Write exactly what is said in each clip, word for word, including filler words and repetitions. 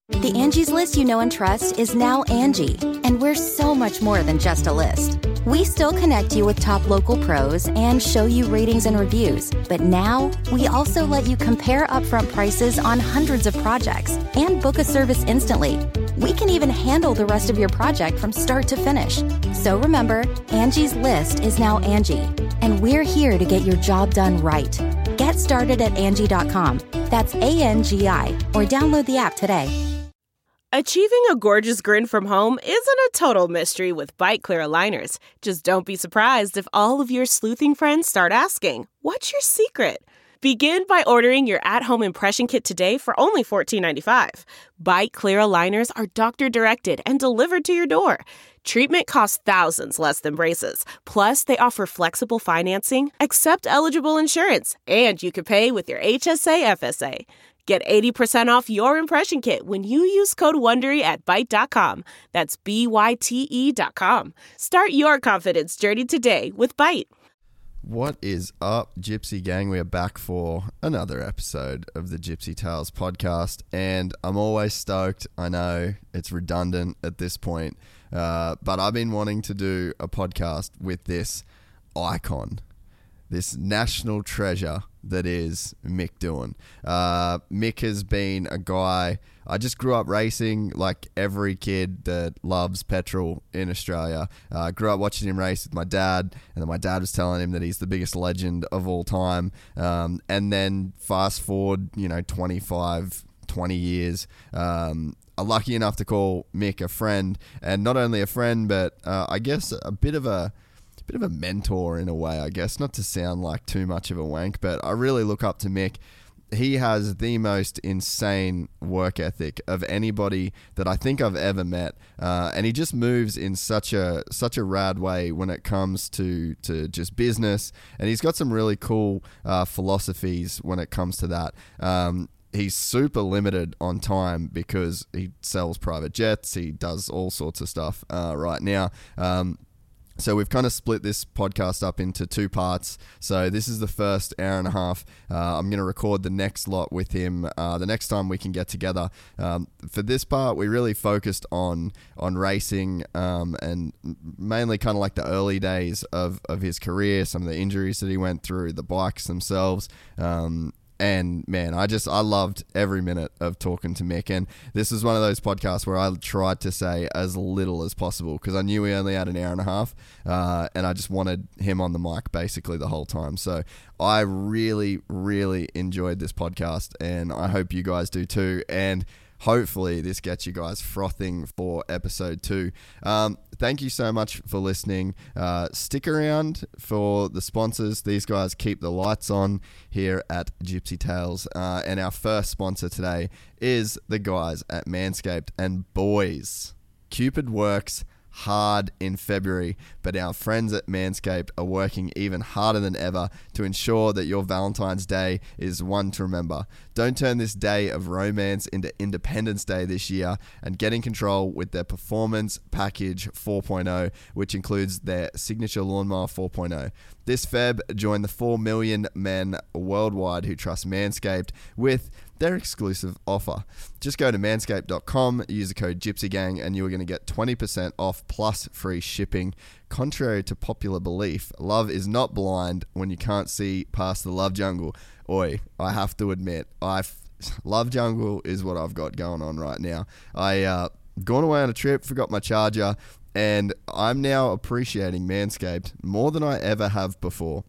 The Angie's List you know and trust is now Angie, and we're so much more than just a list. We still connect you with top local pros and show you ratings and reviews, but now we also let you compare upfront prices on hundreds of projects and book a service instantly. We can even handle the rest of your project from start to finish. So remember, Angie's List is now Angie, and we're here to get your job done right. Get started at Angie dot com. That's A N G I, or download the app today. Achieving a gorgeous grin from home isn't a total mystery with Byte Clear aligners. Just don't be surprised if all of your sleuthing friends start asking, "What's your secret?" Begin by ordering your at-home impression kit today for only fourteen ninety-five. Byte Clear aligners are doctor-directed and delivered to your door. Treatment costs thousands less than braces. Plus, they offer flexible financing, accept eligible insurance, and you can pay with your H S A F S A. Get eighty percent off your impression kit when you use code WONDERY at byte dot com. That's B Y T E dot com. Start your confidence journey today with Byte. What is up, Gypsy Gang? We are back for another episode of the Gypsy Tales podcast, and I'm always stoked. I know it's redundant at this point, uh, but I've been wanting to do a podcast with this icon, this national treasure that is Mick Doohan. Uh, Mick has been a guy, I just grew up racing like every kid that loves petrol in Australia. I uh, grew up watching him race with my dad, and then my dad was telling him that he's the biggest legend of all time. Um, and then fast forward, you know, twenty-five, twenty years, um, I'm lucky enough to call Mick a friend, and not only a friend, but uh, I guess a bit of a bit of a mentor in a way, I guess, not to sound like too much of a wank, but I really look up to Mick. He has the most insane work ethic of anybody that I think I've ever met, uh, and he just moves in such a such a rad way when it comes to to just business, and he's got some really cool uh, philosophies when it comes to that. Um, He's super limited on time because he sells private jets. He does all sorts of stuff uh, right now. Um, So we've kind of split this podcast up into two parts. So this is the first hour and a half. Uh, I'm going to record the next lot with him uh, the next time we can get together. Um, for this part, we really focused on on racing um, and mainly kind of like the early days of, of his career, some of the injuries that he went through, the bikes themselves. Um, And man, I just, I loved every minute of talking to Mick. And this is one of those podcasts where I tried to say as little as possible because I knew we only had an hour and a half. Uh, and I just wanted him on the mic basically the whole time. So I really, really enjoyed this podcast, and I hope you guys do too. And hopefully this gets you guys frothing for episode two. Um, thank you so much for listening. Uh, stick around for the sponsors. These guys keep the lights on here at Gypsy Tales. Uh, and our first sponsor today is the guys at Manscaped. And boys, Cupid works hard in February, but our friends at Manscaped are working even harder than ever to ensure that your Valentine's Day is one to remember. Don't turn this day of romance into Independence Day this year, and get in control with their Performance Package four point oh, which includes their signature lawnmower four point oh. This Feb, join the four million men worldwide who trust Manscaped with their exclusive offer. Just go to manscaped dot com, use the code GYPSYGANG, and you're going to get twenty percent off plus free shipping. Contrary to popular belief, love is not blind when you can't see past the love jungle. Oi, I have to admit, I f- love jungle is what I've got going on right now. I uh, gone away on a trip, forgot my charger, and I'm now appreciating Manscaped more than I ever have before.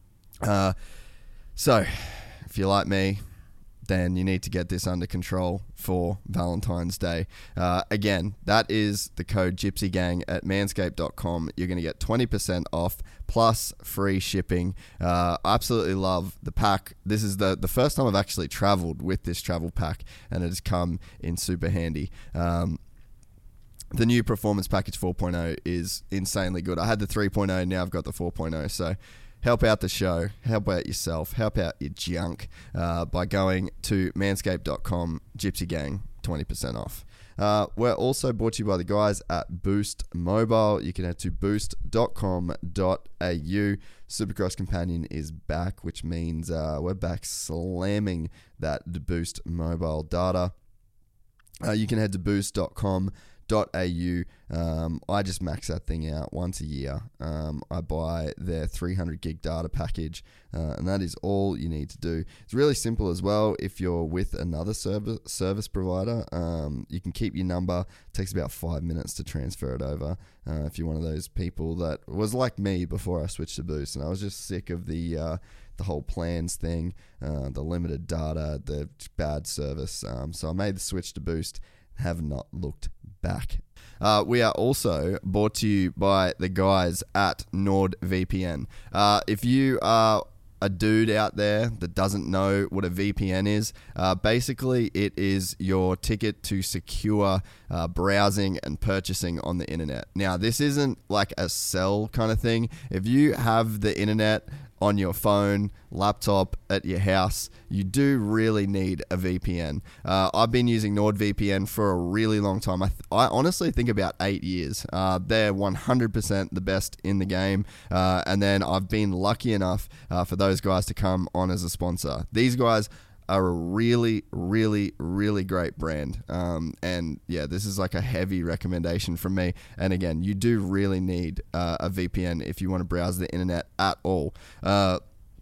Uh, so, if you're like me, then you need to get this under control for Valentine's Day. Uh, again, that is the code GYPSYGANG at manscaped dot com. You're going to get twenty percent off plus free shipping. Uh, I absolutely love the pack. This is the, the first time I've actually traveled with this travel pack, and it has come in super handy. Um, the new Performance Package four point oh is insanely good. I had the three point oh, now I've got the four point oh, so help out the show, help out yourself, help out your junk uh, by going to manscaped dot com, Gypsy Gang, twenty percent off. Uh, we're also brought to you by the guys at Boost Mobile. You can head to boost dot com dot a u. Supercross Companion is back, which means uh, we're back slamming that Boost Mobile data. uh, you can head to boost dot com dot a u. Um, I just max that thing out once a year. Um, I buy their three hundred gig data package, uh, and that is all you need to do. It's really simple as well. If you're with another service service provider, um, you can keep your number. It takes about five minutes to transfer it over. Uh, if you're one of those people that was like me before I switched to Boost, and I was just sick of the uh, the whole plans thing, uh, the limited data, the bad service. Um, so I made the switch to Boost. Have not looked back. Uh, we are also brought to you by the guys at NordVPN. Uh, if you are a dude out there that doesn't know what a V P N is, uh, basically it is your ticket to secure uh, browsing and purchasing on the internet. Now, this isn't like a sell kind of thing. If you have the internet on your phone, laptop, at your house, you do really need a V P N. Uh, I've been using NordVPN for a really long time. I, th- I honestly think about eight years. Uh, they're one hundred percent the best in the game. Uh, and then I've been lucky enough uh, for those guys to come on as a sponsor. These guys are a really, really, really great brand. Um, and yeah, this is like a heavy recommendation from me. And again, you do really need uh, a V P N if you want to browse the internet at all. Uh,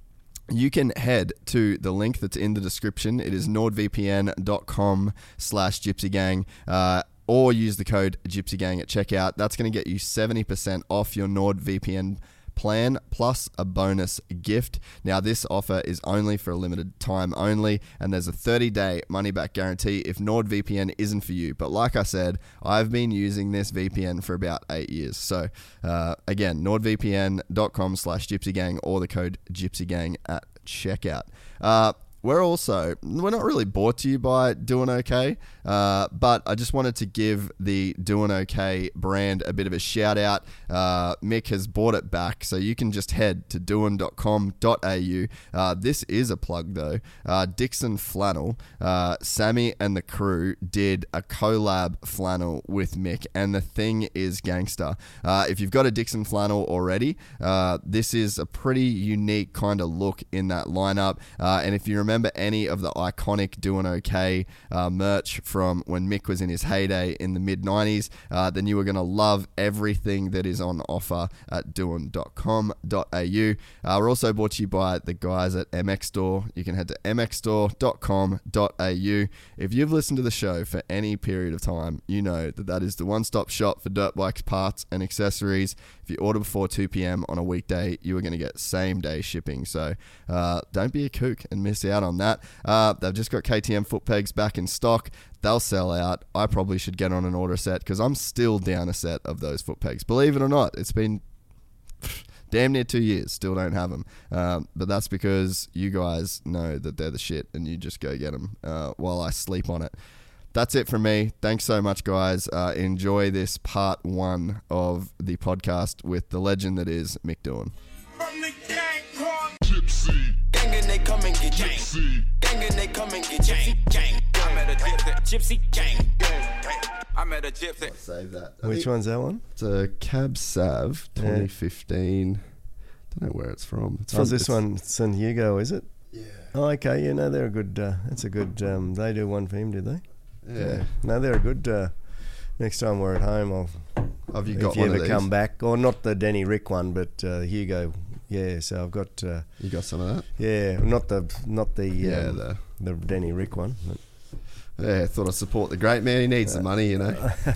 you can head to the link that's in the description. It is nordvpn.com slash gypsygang. Uh, or use the code gypsygang at checkout. That's going to get you seventy percent off your NordVPN plan plus a bonus gift. Now, this offer is only for a limited time only, and there's a thirty day money back guarantee if NordVPN isn't for you. But like I said, I've been using this V P N for about eight years. So uh, again, nordvpn.com slash gypsygang or the code gypsygang at checkout. Uh, We're also, we're not really brought to you by Doing Okay, uh, but I just wanted to give the Doing Okay brand a bit of a shout out. Uh, Mick has brought it back, so you can just head to doing dot com dot a u. Uh, this is a plug though. Uh, Dixon Flannel, uh, Sammy and the crew did a collab flannel with Mick, and the thing is gangster. Uh, if you've got a Dixon Flannel already, uh, this is a pretty unique kind of look in that lineup, uh, and if you remember Remember any of the iconic Doing Okay uh, merch from when Mick was in his heyday in the mid nineties, uh, then you are going to love everything that is on offer at doing dot com dot a u. Uh, we're also brought to you by the guys at M X Store. You can head to m x store dot com dot a u. If you've listened to the show for any period of time, you know that that is the one-stop shop for dirt bikes, parts, and accessories. If you order before two p.m. on a weekday, you are going to get same-day shipping. So uh, don't be a kook and miss out on that. Uh, they've just got K T M foot pegs back in stock. They'll sell out. I probably should get on an order set because I'm still down a set of those foot pegs. Believe it or not, it's been damn near two years. Still don't have them. Um, but that's because you guys know that they're the shit and you just go get them uh, while I sleep on it. That's it from me. Thanks so much, guys. Uh, enjoy this part one of the podcast with the legend that is Mick Doohan. From the gang called Gypsy. Gang and they come and get Gypsy. Gang and they come and get Gypsy. Gang. I met a Gypsy. Gang. I met a Gypsy. Save that. Which one's that one? It's a Cab Sav twenty fifteen. Yeah. Don't know where it's from. It's oh, from this one, San Hugo, is it? Yeah. Oh, okay. Yeah, no, they're a good. Uh, that's a good. Um, they do one for him, did they? Yeah. yeah. No, they're a good. Uh, next time we're at home, I'll. Have you if got you one ever of these? come back, or not the Denny Rick one, but uh, Hugo. Yeah, so I've got. Uh, You got some of that? yeah, not the not the Yeah, um, the- the Denny Rick one. But. Yeah, thought I'd support the great man. He needs the money, you know.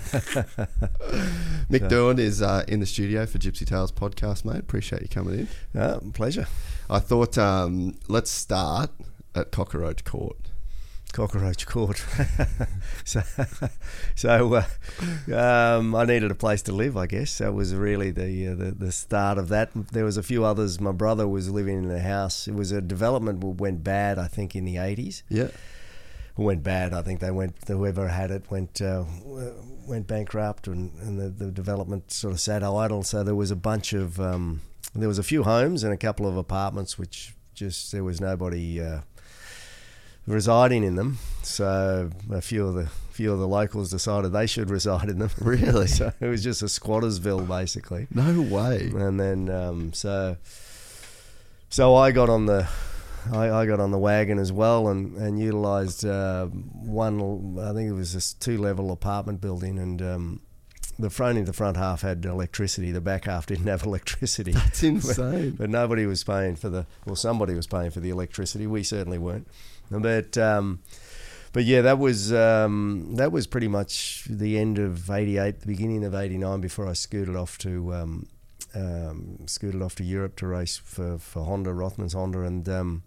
Mick Doohan is uh, in the studio for Gypsy Tales podcast, mate. Appreciate you coming in. Uh, pleasure. I thought um, let's start at Cockroach Court. Cockroach Court. so, so uh, um, I needed a place to live, I guess. That was really the, uh, the the start of that. There was a few others. My brother was living in a house. It was a development that went bad, I think, in the eighties. Yeah. Went bad. I think they went. Whoever had it went uh, went bankrupt, and, and the, the development sort of sat idle. So there was a bunch of um, there was a few homes and a couple of apartments, which just there was nobody uh, residing in them. So a few of the few of the locals decided they should reside in them. Really? So it was just a squattersville basically. No way. And then um, so so I got on the I, I got on the wagon as well and and utilised uh, one. I think it was this two-level apartment building, and um, the front, the front half had electricity. The back half didn't have electricity. That's insane. but, but nobody was paying for the. Well, somebody was paying for the electricity. We certainly weren't. But um, but yeah, that was um, that was pretty much the end of eighty-eight, the beginning of eighty-nine. Before I scooted off to. Um, Um, scooted off to Europe to race for, for Honda, Rothmans Honda, and um,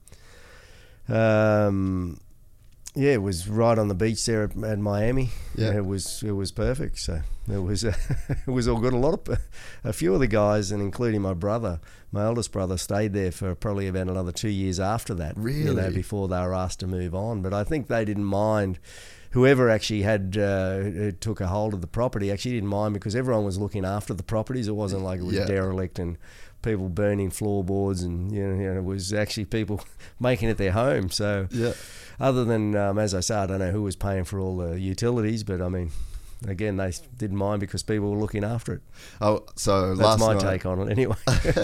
um, yeah, it was right on the beach there at, at Miami. Yeah, it was it was perfect. So it was uh, it was all good. A lot of a few of the guys, and including my brother, my eldest brother, stayed there for probably about another two years after that. Really, you know, before they were asked to move on. But I think they didn't mind. Whoever actually had uh, took a hold of the property actually didn't mind, because everyone was looking after the properties. It wasn't like it was yeah. derelict and people burning floorboards, and you know, you know, it was actually people making it their home. So, yeah. other than um, as I say, I don't know who was paying for all the utilities, but I mean, again, they didn't mind because people were looking after it. Oh, so that's last my night, take on it anyway.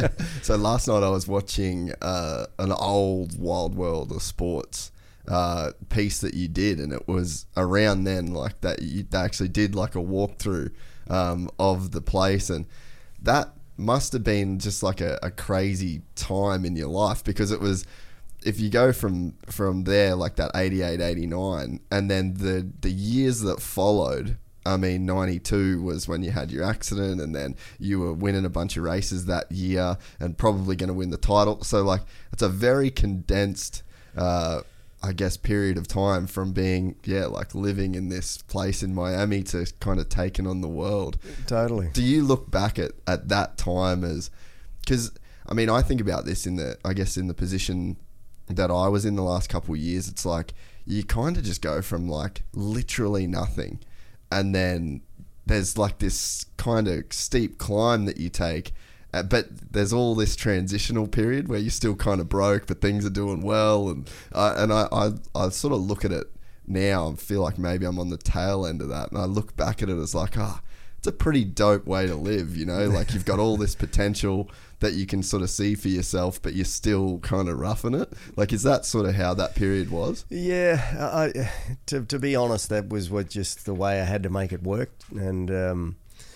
So last night I was watching uh, an old Wild World of Sports uh, piece that you did, and it was around then, like that you actually did like a walkthrough um, of the place, and that must have been just like a, a crazy time in your life, because it was, if you go from from there, like that eighty-eight, eighty-nine, and then the the years that followed. I mean, ninety-two was when you had your accident, and then you were winning a bunch of races that year and probably going to win the title. So, like, it's a very condensed, uh, I guess, period of time from being, yeah, like living in this place in Miami to kind of taking on the world. Totally. Do you look back at, at that time as, because, I mean, I think about this in the, I guess, in the position that I was in the last couple of years, it's like you kind of just go from like literally nothing. And then there's like this kind of steep climb that you take, uh, but there's all this transitional period where you're still kind of broke, but things are doing well. And uh, and I, I, I sort of look at it now and feel like maybe I'm on the tail end of that. And I look back at it as like, ah, oh, it's a pretty dope way to live, you know? Like you've got all this potential that you can sort of see for yourself, but you're still kind of roughing it. Like, is that sort of how that period was? Yeah, I, to to be honest, that was what just the way I had to make it work. And um,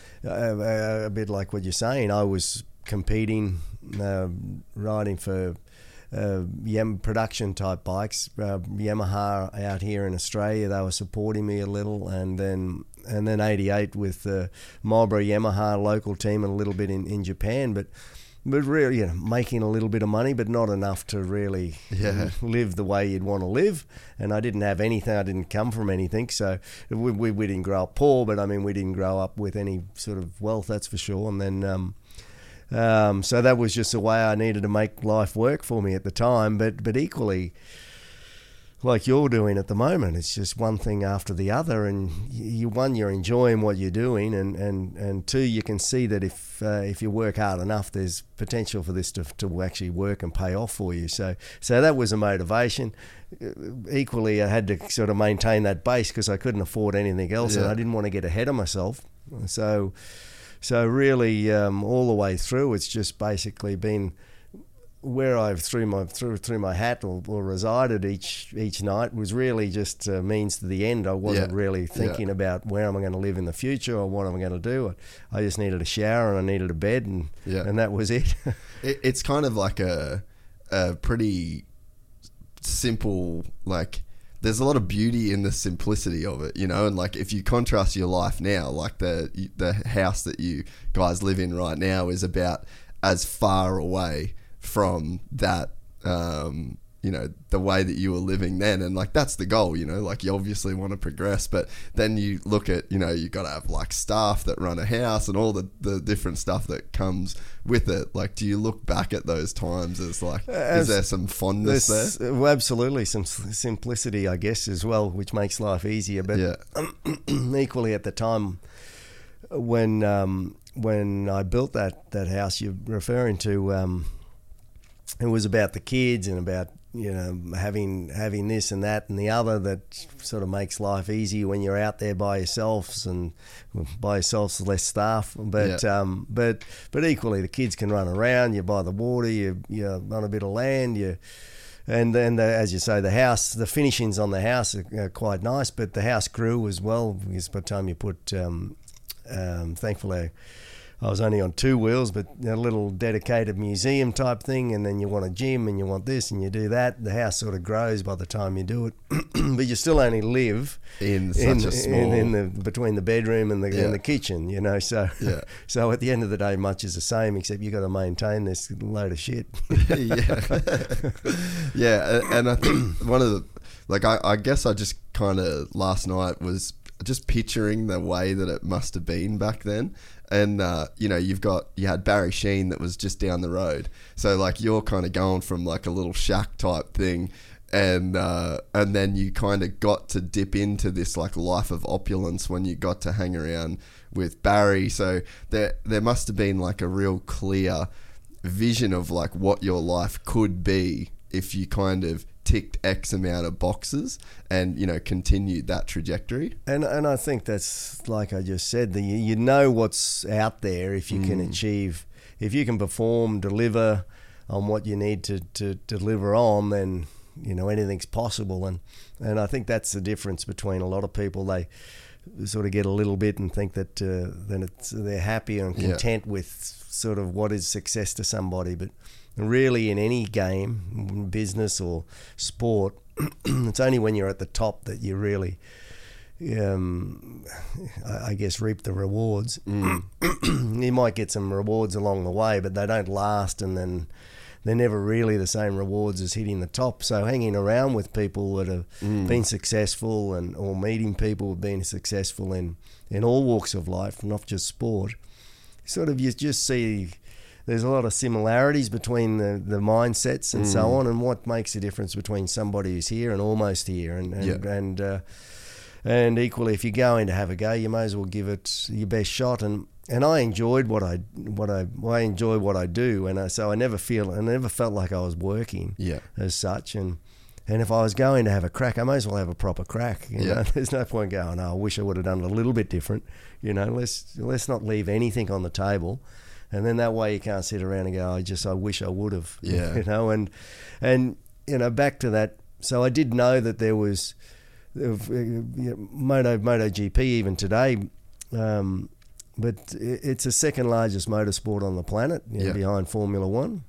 a, a bit like what you're saying, I was competing, uh, riding for uh, Yam production type bikes. Uh, Yamaha out here in Australia, they were supporting me a little, and then and then eighty-eight with the Marlboro Yamaha local team and a little bit in, in Japan, but. But really, you know, making a little bit of money, but not enough to really yeah. live the way you'd want to live. And I didn't have anything. I didn't come from anything. So we, we, we didn't grow up poor, but I mean, we didn't grow up with any sort of wealth, that's for sure. And then, um, um, so that was just the way I needed to make life work for me at the time. But, but equally, like you're doing at the moment, it's just one thing after the other, and you one you're enjoying what you're doing, and, and, and two you can see that if uh, if you work hard enough, there's potential for this to to actually work and pay off for you. So so that was a motivation. Equally, I had to sort of maintain that base because I couldn't afford anything else, yeah. and I didn't want to get ahead of myself. So so really, um, all the way through, it's just basically been where I've threw my threw through my hat or, or resided each each night was really just a means to the end. I wasn't yeah. really thinking yeah. about where am I going to live in the future or what am I going to do. I just needed a shower and I needed a bed, and yeah. and that was it. it. It's kind of like a a pretty simple, like there's a lot of beauty in the simplicity of it, you know. And like if you contrast your life now, like the the house that you guys live in right now is about as far away from that, um, you know, the way that you were living then. And like, that's the goal, you know, like you obviously want to progress, but then you look at, you know, you got to have like staff that run a house and all the, the different stuff that comes with it. Like, do you look back at those times as like, as, is there some fondness there? Well, absolutely. Some simplicity, I guess, as well, which makes life easier. But yeah. equally at the time when, um, when I built that, that house you're referring to, um, it was about the kids and about, you know, having having this and that and the other that sort of makes life easier when you're out there by yourselves, and by yourselves less staff. But yeah. um, but but equally the kids can run around. You're by the water. You you're on a bit of land. You and then the, as you say, the house, the finishings on the house are, are quite nice, but the house grew as well because by the time you put, um, um, thankfully, I was only on two wheels, but a little dedicated museum type thing, and then you want a gym and you want this and you do that. The house sort of grows by the time you do it, but you still only live in such in, a small in, in the between the bedroom and the yeah. and the kitchen, you know. So yeah. so at the end of the day, much is the same, except you got to maintain this load of shit. yeah, yeah, and I think one of the like I, I guess I just kind of last night was just picturing the way that it must have been back then. And, uh, you know, you've got, you had Barry Sheen that was just down the road. So, like, you're kind of going from, like, a little shack type thing. And uh, and then you kind of got to dip into this, like, life of opulence when you got to hang around with Barry. So, there there must have been, like, a real clear vision of, like, what your life could be if you kind of ticked X amount of boxes and, you know, continued that trajectory. And and I think that's, like I just said, the, you know what's out there if you mm. can achieve, if you can perform, deliver on what you need to, to deliver on, then, you know, anything's possible. And, and I think that's the difference between a lot of people. They sort of get a little bit and think that uh, then it's, they're happy and content yeah. with sort of what is success to somebody. But really, in any game, business or sport, it's only when you're at the top that you really, um, I guess, reap the rewards. Mm. You might get some rewards along the way, but they don't last, and then they're never really the same rewards as hitting the top. So hanging around with people that have mm. been successful, and or meeting people who've been successful in, in all walks of life, not just sport, sort of you just see there's a lot of similarities between the, the mindsets and mm. so on, and what makes the difference between somebody who's here and almost here. And and yeah. and, uh, and equally, if you're going to have a go, you may as well give it your best shot. And, and I enjoyed what I what I I enjoy what I do, and I, so I never feel I never felt like I was working yeah. as such. And and if I was going to have a crack, I may as well have a proper crack. You yeah. know, there's no point going, oh, I wish I would have done it a little bit different. You know, let's let's not leave anything on the table. And then that way you can't sit around and go, I just, I wish I would have, yeah. you know, and, and, you know, back to that. So I did know that there was uh, you know, Moto, MotoGP even today, um, but it's the second largest motorsport on the planet, you know, yeah. behind Formula One.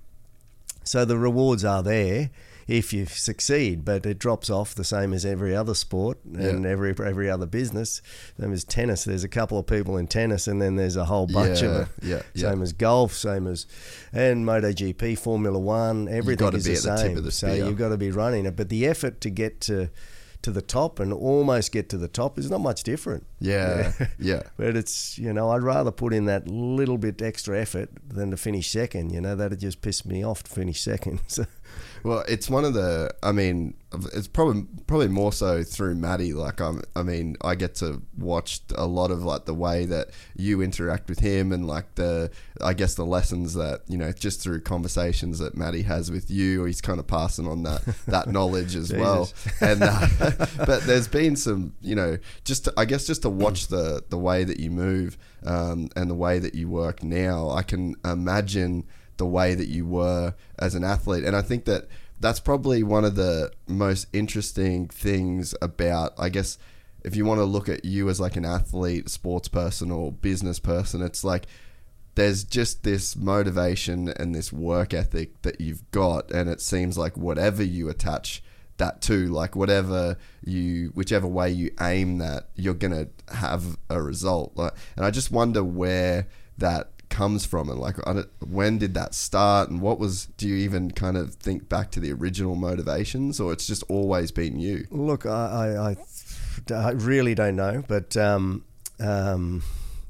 So the rewards are there if you succeed, but it drops off the same as every other sport and yeah. every every other business. Same as tennis, there's a couple of people in tennis, and then there's a whole bunch yeah, of it. Yeah, same yeah. as golf, same as and MotoGP, Formula One, everything is the same. The tip of the so spear. You've got to be running it, but the effort to get to to the top and almost get to the top is not much different. Yeah, yeah. yeah. But it's, you know, I'd rather put in that little bit extra effort than to finish second. You know, that'd just piss me off to finish second. So. Well, it's one of the, I mean, it's probably probably more so through Matty. Like, I'm, I mean, I get to watch a lot of, like, the way that you interact with him and, like, the, I guess, the lessons that, you know, just through conversations that Matty has with you, he's kind of passing on that, that knowledge as well. And uh, but there's been some, you know, just, to, I guess, just to watch the, the way that you move um, and the way that you work now, I can imagine the way that you were as an athlete. And I think that that's probably one of the most interesting things about, I guess, if you want to look at you as like an athlete, sports person or business person, it's like there's just this motivation and this work ethic that you've got, and it seems like whatever you attach that to, like whatever you, whichever way you aim that, you're gonna have a result. Like, and I just wonder where that comes from, and like when did that start, and what was, do you even kind of think back to the original motivations, or it's just always been you? Look, I I, I really don't know, but um, um,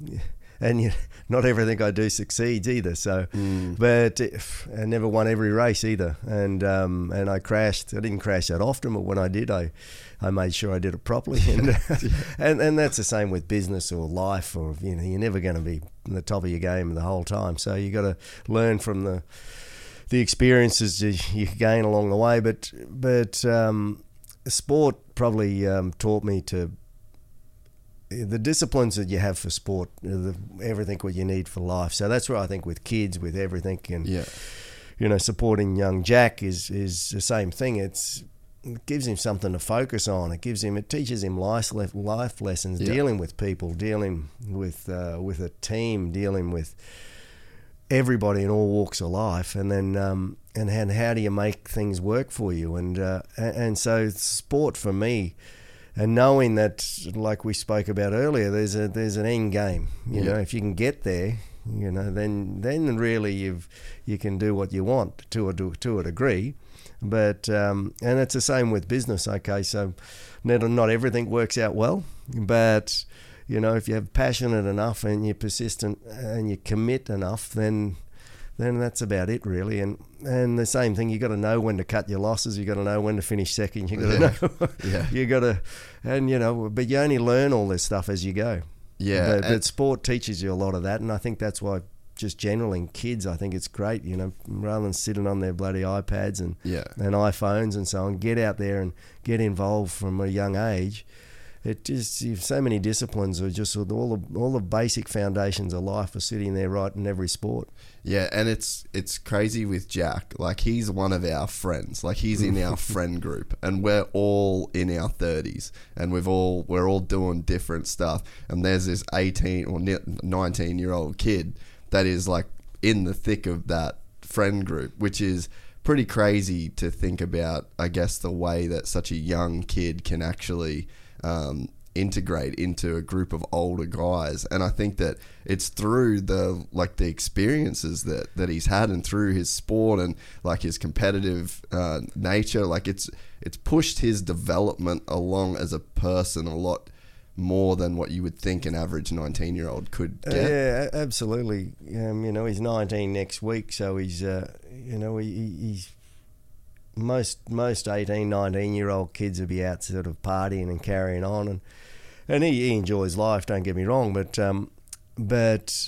and you, not everything I do succeeds either. So, mm. but if, I never won every race either, and um, and I crashed. I didn't crash that often, but when I did, I. I made sure I did it properly, and, and and that's the same with business or life, or you know, you're never going to be in the top of your game the whole time. So you got to learn from the the experiences you gain along the way. But but um, sport probably um, taught me to the disciplines that you have for sport, the, everything what you need for life. So that's where I think with kids, with everything, and yeah. you know, supporting young Jack is is the same thing. It's it gives him something to focus on. It gives him, it teaches him life life lessons, yeah. dealing with people, dealing with uh, with a team, dealing with everybody in all walks of life, and then um, and, and how do you make things work for you? And uh, and so sport for me, and knowing that, like we spoke about earlier, there's a there's an end game. You yeah. know, if you can get there, you know, then then really you've you can do what you want to a to a degree. But um, and it's the same with business. Okay, so not not everything works out well, but you know, if you're passionate enough and you're persistent and you commit enough, then then that's about it really. And and the same thing, you got to know when to cut your losses. You got to know when to finish second. You got to yeah. know. yeah. You got to, and you know, but you only learn all this stuff as you go. Yeah. But, but sport teaches you a lot of that, and I think that's why. Just generally in kids, I think it's great, you know, rather than sitting on their bloody iPads and yeah. and iPhones and so on, get out there and get involved from a young age. It just, so many disciplines are just all the all the basic foundations of life are sitting there right in every sport. Yeah, and it's it's crazy with Jack. Like, he's one of our friends. Like, he's in our friend group, and we're all in our thirties, and we've all we're all doing different stuff. And there's this eighteen or nineteen year old kid that is like in the thick of that friend group, which is pretty crazy to think about, I guess, the way that such a young kid can actually um, integrate into a group of older guys. And I think that it's through the like the experiences that, that he's had, and through his sport and like his competitive uh, nature, like it's it's pushed his development along as a person a lot more than what you would think an average nineteen year old could get. Uh, yeah, absolutely. Um, you know, he's nineteen next week, so he's, uh, you know, he, he's most most eighteen, nineteen year old kids will be out sort of partying and carrying on, and and he, he enjoys life. Don't get me wrong, but um, but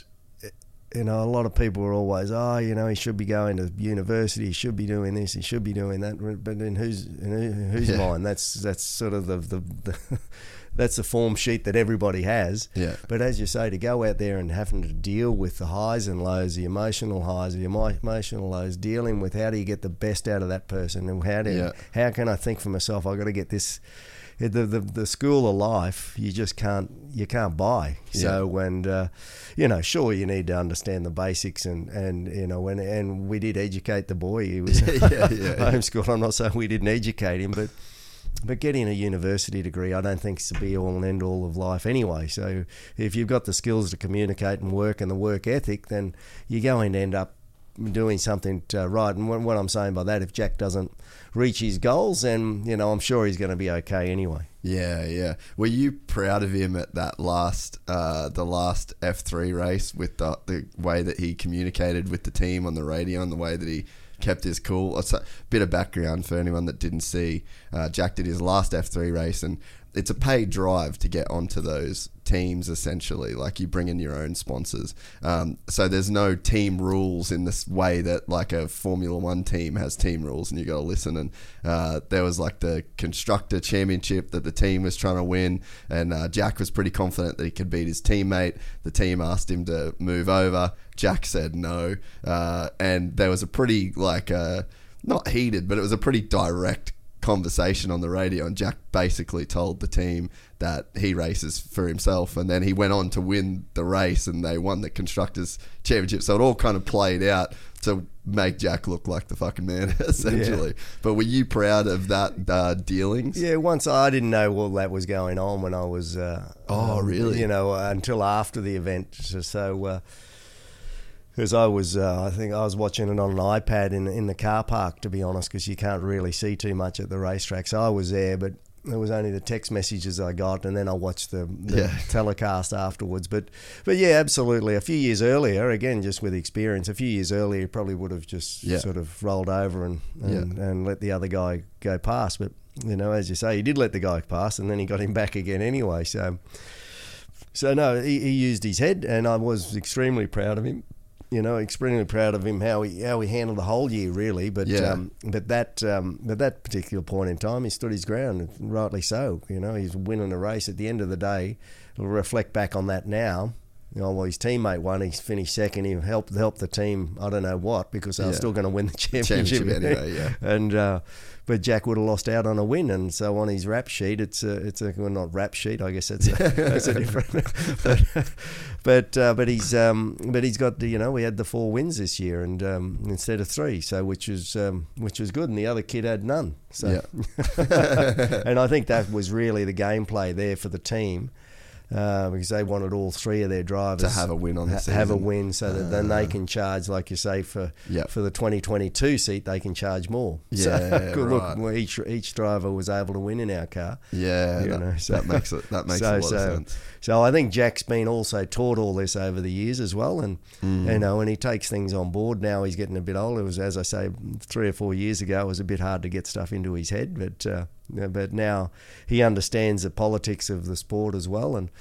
you know, a lot of people are always, oh, you know, he should be going to university, he should be doing this, he should be doing that. But in whose in whose yeah. mind? That's that's sort of the the. the That's the form sheet that everybody has. Yeah. But as you say, to go out there and having to deal with the highs and lows, the emotional highs, the emo- emotional lows, dealing with how do you get the best out of that person, and how do yeah. how can I think for myself? I've got to get this. The, the the school of life, you just can't you can't buy. So yeah. and uh, you know, sure, you need to understand the basics, and, and you know, and and we did educate the boy. He was yeah, yeah, yeah. homeschooled. I'm not saying we didn't educate him, but. But getting a university degree, I don't think is the be-all and end-all of life anyway. So if you've got the skills to communicate and work and the work ethic, then you're going to end up doing something to, right. And what I'm saying by that, if Jack doesn't reach his goals, then, you know, I'm sure he's going to be okay anyway. Yeah, yeah. Were you proud of him at that last, uh, the last F three race, with the, the way that he communicated with the team on the radio and the way that he kept his cool? It's a bit of background for anyone that didn't see. Uh, Jack did his last F three race, and it's a paid drive to get onto those teams, essentially. Like, you bring in your own sponsors. Um, so there's no team rules in this way that like a Formula One team has team rules, and you got to listen. And uh, there was like the constructor championship that the team was trying to win, and uh, Jack was pretty confident that he could beat his teammate. The team asked him to move over. Jack said no, uh, and there was a pretty like uh, not heated, but it was a pretty direct conversation on the radio, and Jack basically told the team that he races for himself, and then he went on to win the race, and they won the Constructors' Championship. So it all kind of played out to make Jack look like the fucking man, essentially. Yeah. But were you proud of that uh, dealings? Yeah, once I didn't know all that was going on when I was... Uh, oh, um, really? You know, until after the event. So... so uh, Because I was, uh, I think I was watching it on an iPad in in the car park, to be honest, because you can't really see too much at the racetrack. So I was there, but it was only the text messages I got, and then I watched the, the yeah. telecast afterwards. But, but yeah, absolutely. A few years earlier, again, just with experience, a few years earlier, he probably would have just yeah. sort of rolled over and and, yeah. and let the other guy go past. But, you know, as you say, he did let the guy pass, and then he got him back again anyway. So, so no, he, he used his head, and I was extremely proud of him. You know, extremely proud of him, how he how he handled the whole year, really. But yeah. um, but that um, but that particular point in time, he stood his ground, rightly so. You know, he's winning a race. At the end of the day, it'll reflect back on that now. you know, well, his teammate won. He finished second. He helped helped the team. I don't know what, because they were Yeah. still going to win the championship, Championship anyway, yeah. and uh, but Jack would have lost out on a win. And so on his rap sheet, it's a it's a well, not rap sheet. I guess it's a, it's a different. but but, uh, but he's um, but he's got the, you know, we had the four wins this year, and um, instead of three, so which was um, which was good. And the other kid had none. So Yeah. and I think that was really the gameplay there for the team. Uh, because they wanted all three of their drivers To have a win on the ha- have a season. win, so that then they can charge, like you say, for Yep. for the twenty twenty-two seat, they can charge more. Yeah, so, look, right. well, each each driver was able to win in our car. Yeah, You that, know, so- that makes it that makes so, a lot so, of sense. So I think Jack's been also taught all this over the years as well, and Mm. you know, and he takes things on board now. He's getting a bit older. It was, as I say, three or four years ago, it was a bit hard to get stuff into his head, but uh, but now he understands the politics of the sport as well, and.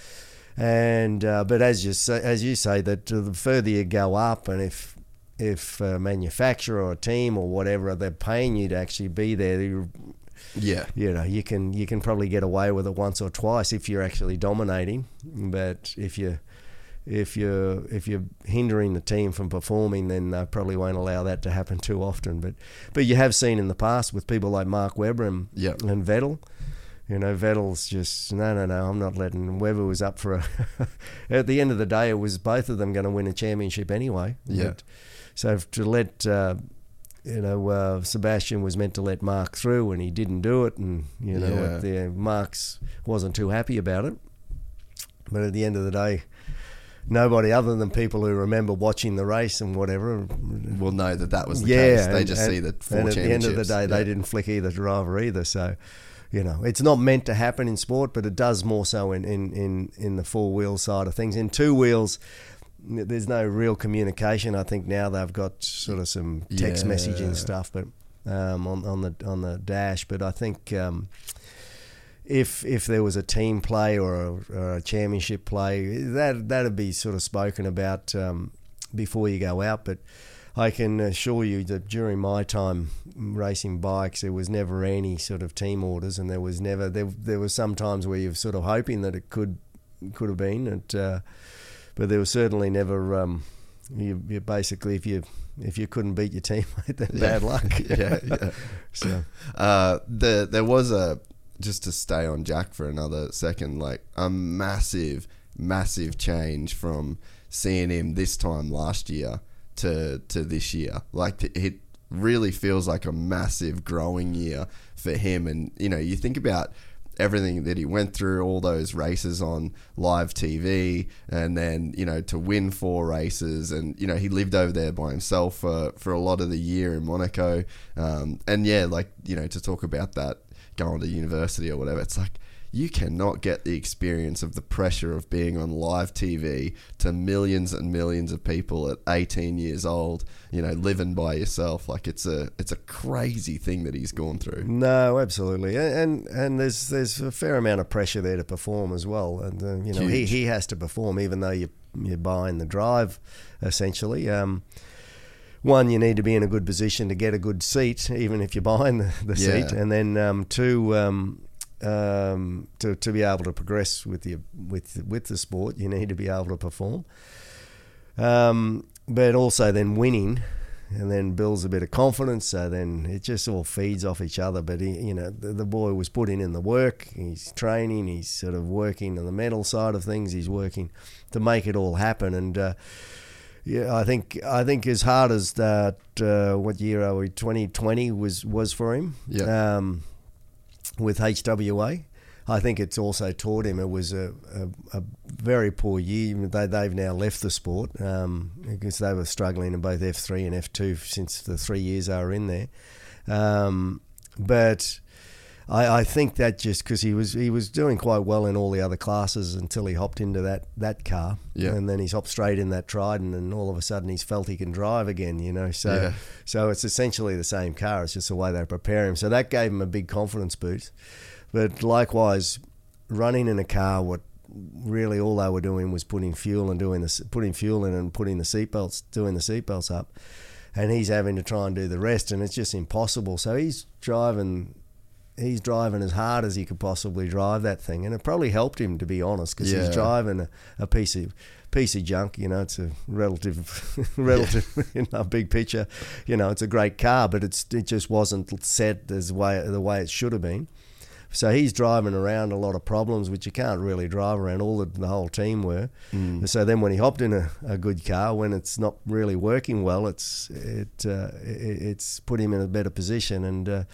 And uh, but as you say, as you say, that uh, the further you go up, and if if a manufacturer or a team or whatever, they're paying you to actually be there, you Yeah, you know, you can you can probably get away with it once or twice if you're actually dominating. But if you if you if you're hindering the team from performing, then they probably won't allow that to happen too often. But but you have seen in the past with people like Mark Webber and, Yep. and Vettel. You know, Vettel's just, no, no, no, I'm not letting. Webber was up for a. At the end of the day, it was both of them going to win a championship anyway. Yeah. But, so to let, uh, you know, uh, Sebastian was meant to let Mark through, and he didn't do it, and you know, Yeah. at the, Mark's wasn't too happy about it. But at the end of the day, nobody other than people who remember watching the race and whatever we'll know that that was the yeah, case. They and- just and- see the four and at the end of the championships. day, Yeah. they didn't flick either driver either. So, you know, it's not meant to happen in sport, but it does more so in, in, in, in the four-wheel side of things. In two wheels, there's no real communication. I think now they've got sort of some text Yeah. messaging stuff, but um, on on the on the dash. But I think um, if if there was a team play or a, or a championship play, that that'd be sort of spoken about um, before you go out. But I can assure you that during my time racing bikes, there was never any sort of team orders, and there was never there. There was some times where you're sort of hoping that it could could have been, it, uh, but there was certainly never. Um, you, you basically, if you if you couldn't beat your teammate, then bad luck. yeah, yeah. So Uh, the there was a, just to stay on Jack for another second, like a massive, massive change from seeing him this time last year to to this year. Like it really feels like a massive growing year for him. And you know, you think about everything that he went through, all those races on live T V, and then, you know, to win four races, and you know, he lived over there by himself for for a lot of the year in Monaco. Um, and yeah, like, you know, to talk about that going to university or whatever, it's like you cannot get the experience of the pressure of being on live T V to millions and millions of people at eighteen years old, you know, living by yourself. Like it's a it's a crazy thing that he's gone through. no, absolutely, and and there's there's a fair amount of pressure there to perform as well, and uh, you know, he, Huge. he has to perform even though you you're buying the drive, essentially. Um, one, you need to be in a good position to get a good seat, even if you're buying the, the Yeah. seat, and then um, two. Um, Um, to, to be able to progress with the with with the sport, you need to be able to perform. Um, but also then winning, and then builds a bit of confidence. So then it just all feeds off each other. But he, you know, the, the boy was putting in the work. He's training. He's sort of working on the mental side of things. He's working to make it all happen. And uh, yeah, I think I think as hard as that, uh, what year are we? twenty twenty was was for him. Yeah. Um, with H W A, I think it's also taught him it was a, a, a very poor year. They, they've now left the sport um, because they were struggling in both F three and F two since the three years they were in there. Um, but I, I think that just because he was he was doing quite well in all the other classes until he hopped into that, that car. Yeah. And then he's hopped straight in that Trident, and all of a sudden he's felt he can drive again, you know. So Yeah. so it's essentially the same car. It's just the way they prepare him. So that gave him a big confidence boost. But likewise, running in a car, what really all they were doing was putting fuel and doing the putting fuel in and putting the seatbelts, doing the seatbelts up, and he's having to try and do the rest, and it's just impossible. So he's driving he's driving as hard as he could possibly drive that thing, and it probably helped him, to be honest, because Yeah. he's driving a, a piece of piece of junk. You know, it's a relative, relative, in a big picture. You know, it's a great car, but it's it just wasn't set as way the way it should have been. So he's driving around a lot of problems, which you can't really drive around. All the, the whole team were. Mm. So then when he hopped in a, a good car, when it's not really working well, it's it, uh, it it's put him in a better position. And uh,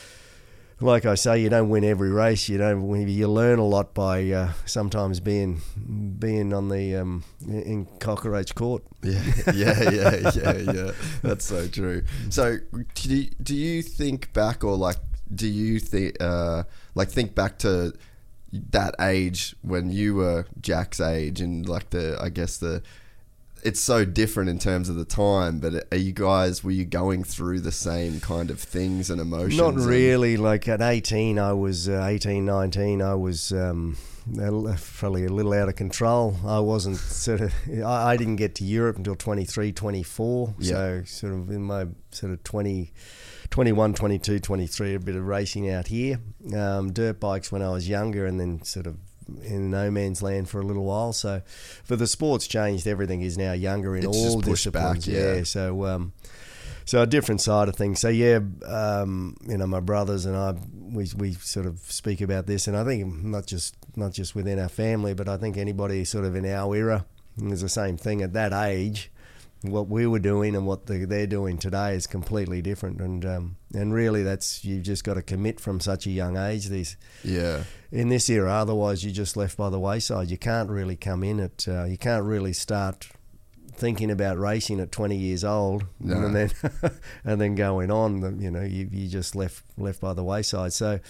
like I say, you don't win every race. You don't. You learn a lot by uh, sometimes being being on the um, in cockroach court. Yeah, yeah, yeah, yeah, yeah. That's so true. So do you, do you think back, or like do you think uh, like think back to that age when you were Jack's age, and like the I guess the it's so different in terms of the time, but are you guys were you going through the same kind of things and emotions? Not and- really. Like at eighteen, I was uh, eighteen, nineteen. I was um, probably a little out of control. I wasn't sort of. I, I didn't get to Europe until twenty-three, twenty-four. Yeah. So sort of in my sort of twenty, twenty-one, twenty-two, twenty-three, a bit of racing out here. Um, dirt bikes when I was younger, and then sort of in no man's land for a little while. So, but the sport's changed. Everything is now younger in It's all just pushed disciplines. back, yeah. So, um, so a different side of things. So yeah, um, you know, my brothers and I, we we sort of speak about this, and I think not just not just within our family, but I think anybody sort of in our era is the same thing at that age. What we were doing and what the, they're doing today is completely different, and um, and really that's you've just got to commit from such a young age. These Yeah, in this era, otherwise you're just left by the wayside. You can't really come in at uh, you can't really start thinking about racing at twenty years old, No. and then and then going on. You know, you you just left left by the wayside. So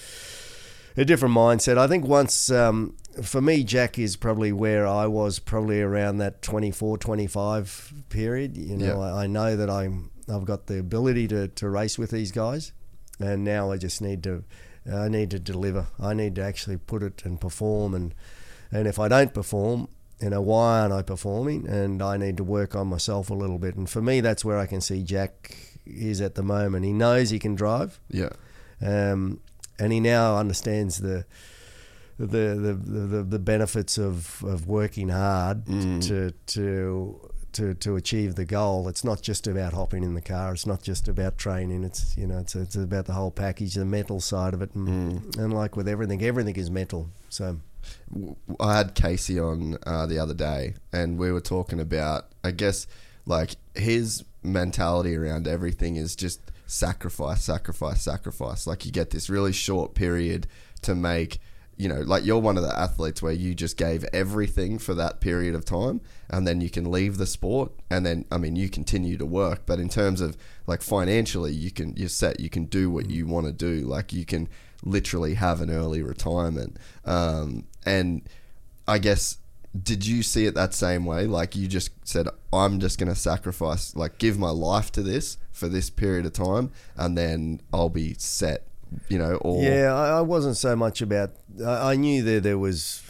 a different mindset. I think once. Um, For me, Jack is probably where I was, probably around that twenty-four, twenty-five period. You know, Yeah. I, I know that I'm, I've got the ability to, to race with these guys, and now I just need to, I need to deliver. I need to actually put it and perform, and and if I don't perform, you know, why aren't I performing? And I need to work on myself a little bit. And for me, that's where I can see Jack is at the moment. He knows he can drive, yeah, um, and he now understands the. The, the the the benefits of, of working hard Mm. to to to to achieve the goal. It's not just about hopping in the car. It's not just about training. It's you know it's it's about the whole package, the mental side of it, and, Mm. and like with everything, everything is mental. So I had Casey on uh, the other day, and we were talking about, I guess, like his mentality around everything is just sacrifice, sacrifice, sacrifice. Like you get this really short period to make. You know, like you're one of the athletes where you just gave everything for that period of time, and then you can leave the sport, and then I mean you continue to work, but in terms of like financially, you can you're set, you can do what you want to do, like you can literally have an early retirement. Um, and I guess, did you see it that same way? Like you just said, I'm just going to sacrifice, like give my life to this for this period of time, and then I'll be set. You know, or yeah, I, I wasn't so much about. I, I knew that there was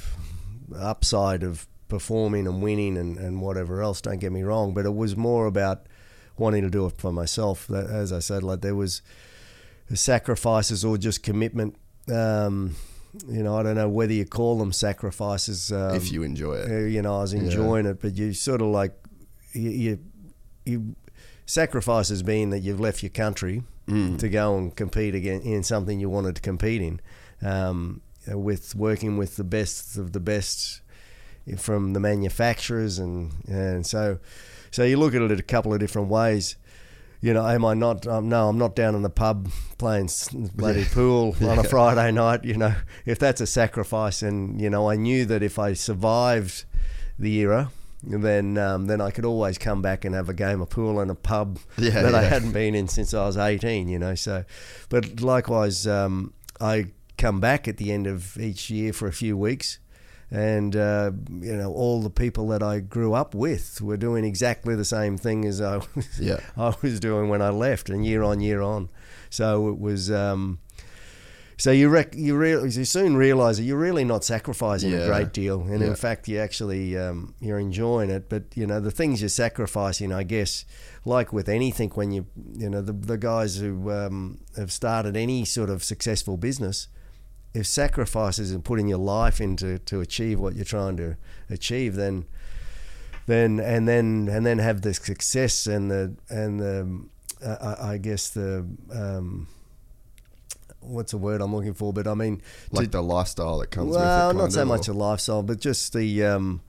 upside of performing and winning and, and whatever else. Don't get me wrong, but it was more about wanting to do it for myself. That, as I said, like there was sacrifices or just commitment. Um, you know, I don't know whether you call them sacrifices. Um, if you enjoy it, uh, you know, I was enjoying yeah. it, but you sort of like you, you, you sacrifices being that you've left your country. Mm. To go and compete again in something you wanted to compete in, um, with working with the best of the best from the manufacturers, and and so so you look at it a couple of different ways. You know, am I not? Um, no, I'm not down in the pub playing bloody yeah. pool on yeah. a Friday night. You know, if that's a sacrifice, and you know, I knew that if I survived the era. Then, um, then I could always come back and have a game of pool in a pub yeah, that yeah. I hadn't been in since I was eighteen. You know, so, but likewise, um, I come back at the end of each year for a few weeks, and uh, you know, all the people that I grew up with were doing exactly the same thing as I was, yeah. I was doing when I left, and year on, year on. So it was. Um, so you rec- you, re- you soon realise that you're really not sacrificing Yeah. a great deal, and Yeah. in fact, you actually um, you're enjoying it. But you know the things you're sacrificing, I guess, like with anything, when you you know the the guys who um, have started any sort of successful business, if sacrifices and putting your life into to achieve what you're trying to achieve, then then and then and then have the success and the and the uh, I, I guess the um, what's the word I'm looking for? But I mean, Like to, the lifestyle that comes with it. well, kind not so of, much or- a lifestyle, but just the um,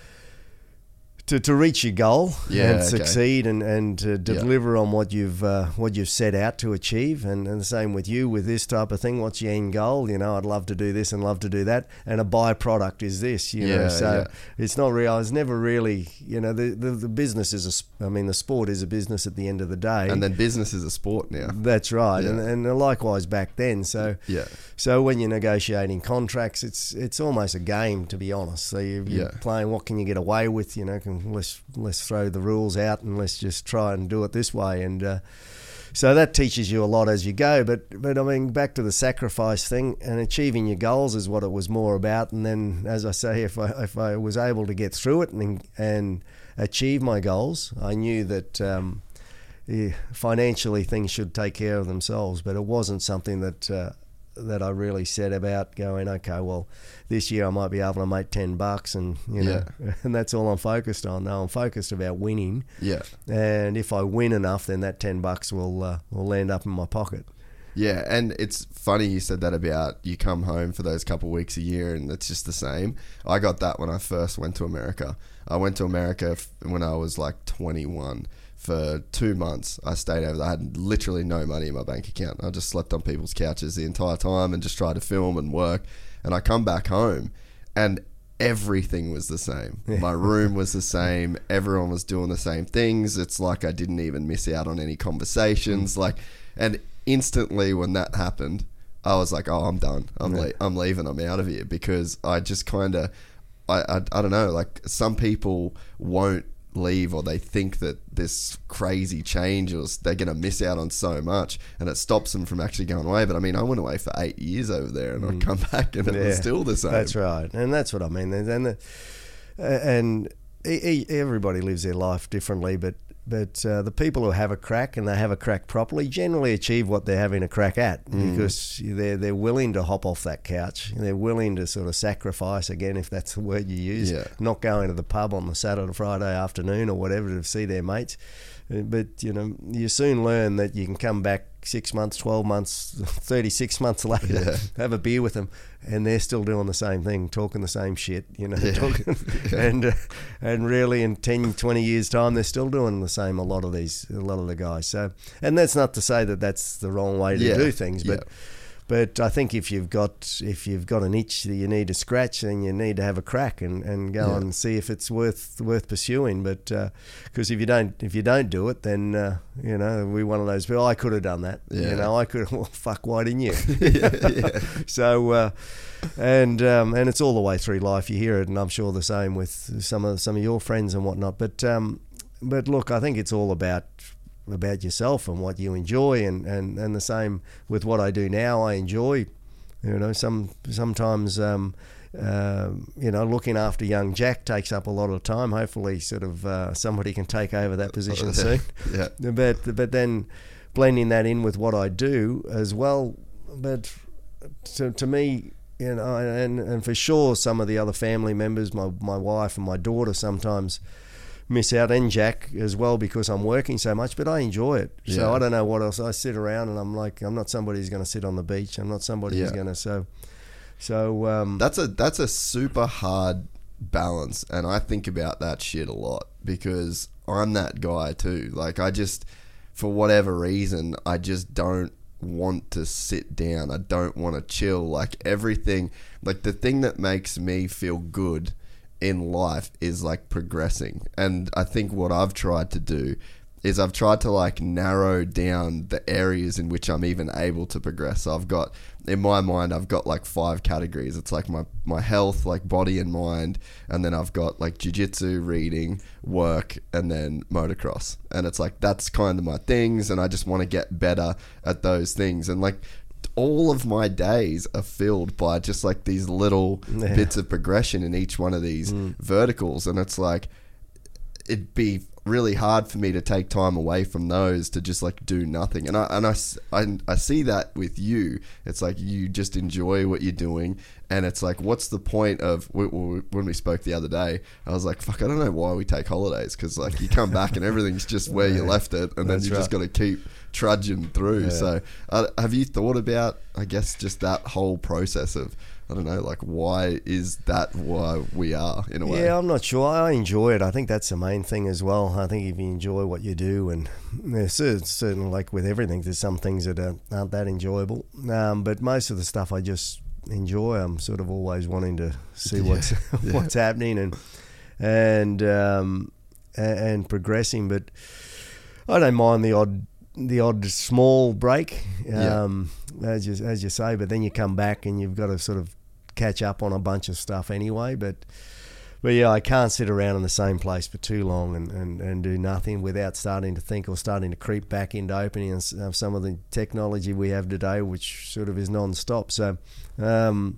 to to reach your goal Yeah, and okay. succeed and, and to deliver on what you've uh, what you've set out to achieve, and, and the same with you with this type of thing. What's your end goal? You know, I'd love to do this and love to do that, and a byproduct is this. You know, Yeah, so yeah. it's not real. It's never really. You know, the, the the business is a. s- I mean, the sport is a business at the end of the day. And then business is a sport now. That's right, Yeah. and and likewise back then. So Yeah. so when you're negotiating contracts, it's it's almost a game, to be honest. So you, you're Yeah. playing what can you get away with, you know, can, let's, let's throw the rules out and let's just try and do it this way. And uh, so that teaches you a lot as you go. But, but I mean, back to the sacrifice thing, and achieving your goals is what it was more about. And then, as I say, if I, if I was able to get through it and, and achieve my goals, I knew that um, yeah, financially things should take care of themselves. But it wasn't something that... Uh, that I really set about going, okay, well, this year I might be able to make ten bucks, and you know, and that's all I'm focused on. No, I'm focused about winning, Yeah. and if I win enough, then that ten bucks will uh, will land up in my pocket. Yeah, and it's funny you said that about you come home for those couple of weeks a year and it's just the same. I got that when I first went to America. I went to America f- when I was like twenty-one. For two months, I stayed over there. I had literally no money in my bank account. I just slept on people's couches the entire time and just tried to film and work. And I come back home and everything was the same. My room was the same. Everyone was doing the same things. It's like I didn't even miss out on any conversations. Like, and instantly when that happened, I was like, oh, I'm done. I'm, le- I'm leaving. I'm out of here, because I just kind of, I, I, I don't know, like some people won't leave, or they think that this crazy change, or they're going to miss out on so much, and it stops them from actually going away. But I mean, I went away for eight years over there, and mm. I come back and it Yeah, was still the same. That's right, and that's what I mean. And and, the, and e- e- everybody lives their life differently, but but uh, the people who have a crack, and they have a crack properly, generally achieve what they're having a crack at, Mm. because they're they're willing to hop off that couch. They're willing to sort of sacrifice, again, if that's the word you use, Yeah. not going to the pub on the Saturday, Friday afternoon or whatever to see their mates. Uh, But, you know, you soon learn that you can come back six months, twelve months, thirty-six months later, Yeah. have a beer with them, and they're still doing the same thing, talking the same shit, you know, Yeah. talking, and uh, and really in ten, twenty years' time, they're still doing the same, a lot of these, a lot of the guys. So, and that's not to say that that's the wrong way to Yeah. do things, but Yeah. but I think if you've got if you've got an itch that you need to scratch, then you need to have a crack and, and go Yeah. and see if it's worth worth pursuing. But because if you don't if you don't do it, then uh, you know, we're one of those people. I could have done that. Yeah. You know, I could. Well, fuck, why didn't you? yeah, yeah. So uh, and um, and it's all the way through life. You hear it, and I'm sure the same with some of some of your friends and whatnot. But um, but look, I think it's all about about yourself and what you enjoy, and, and, and the same with what I do now. I enjoy, you know, some sometimes um, uh, you know, looking after young Jack takes up a lot of time. Hopefully, sort of uh, somebody can take over that position soon. Yeah. But but then blending that in with what I do as well. But to to me, you know, and and for sure, some of the other family members, my my wife and my daughter, sometimes miss out, and Jack as well, because I'm working so much, but I enjoy it. So Yeah. I don't know what else. I sit around and I'm like, I'm not somebody who's going to sit on the beach. I'm not somebody who's Yeah. going to, so, so, um, That's a that's a super hard balance, and I think about that shit a lot, because I'm that guy too. Like, I just, for whatever reason, I just don't want to sit down. I don't want to chill. Like, everything, like the thing that makes me feel good in life is like progressing. And I think what I've tried to do is I've tried to like narrow down the areas in which I'm even able to progress. So I've got, in my mind, I've got like five categories. It's like my, my health, like body and mind, and then I've got like jiu-jitsu, reading, work, and then motocross. And it's like, that's kind of my things, and I just want to get better at those things. And like, all of my days are filled by just like these little Yeah. bits of progression in each one of these Mm. verticals, and it's like it'd be really hard for me to take time away from those to just like do nothing. And I and I, s- I, I see that with you. It's like you just enjoy what you're doing, and it's like, what's the point of w- w- when we spoke the other day? I was like, fuck, I don't know why we take holidays, because like you come back and everything's just where you left it, and then That's you just right. got to keep trudging through. Yeah. So uh, have you thought about, I guess, just that whole process of, I don't know, like why is that why we are in a way? Yeah, I'm not sure. I enjoy it. I think that's the main thing as well. I think if you enjoy what you do, and there's cer- certainly, like with everything, there's some things that are, aren't that enjoyable. Um, but most of the stuff I just enjoy. I'm sort of always wanting to see Yeah, what's yeah. what's happening and and um, and, and progressing. But I don't mind the odd the odd small break, um, as you as you say. But then you come back and you've got to sort of catch up on a bunch of stuff anyway. But but yeah, I can't sit around in the same place for too long and, and, and do nothing without starting to think or starting to creep back into opening and s- uh, some of the technology we have today, which sort of is non-stop. So. Um,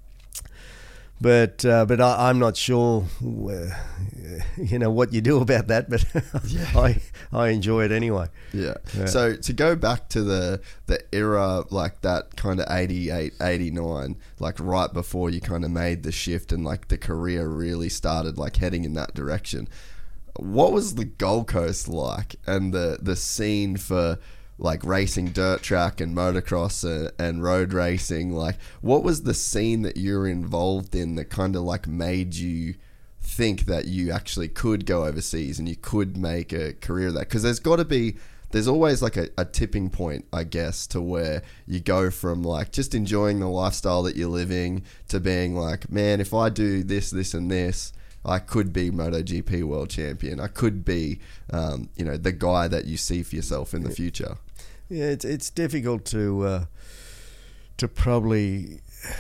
But uh, but I, I'm not sure, uh, you know, what you do about that. But Yeah. I I enjoy it anyway. Yeah. Yeah. So to go back to the the era, like that kind of eighty-eight, eighty-nine, like right before you kind of made the shift and like the career really started like heading in that direction, what was the Gold Coast like, and the the scene for like racing dirt track and motocross and, and road racing? Like, what was the scene that you were involved in that kind of like made you think that you actually could go overseas and you could make a career of that? Because there's got to be, there's always like a, a tipping point, I guess, to where you go from like just enjoying the lifestyle that you're living to being like, man, if I do this, this and this, I could be MotoGP world champion. I could be, um, you know, the guy that you see for yourself in the future. Yeah, it's it's difficult to uh, to probably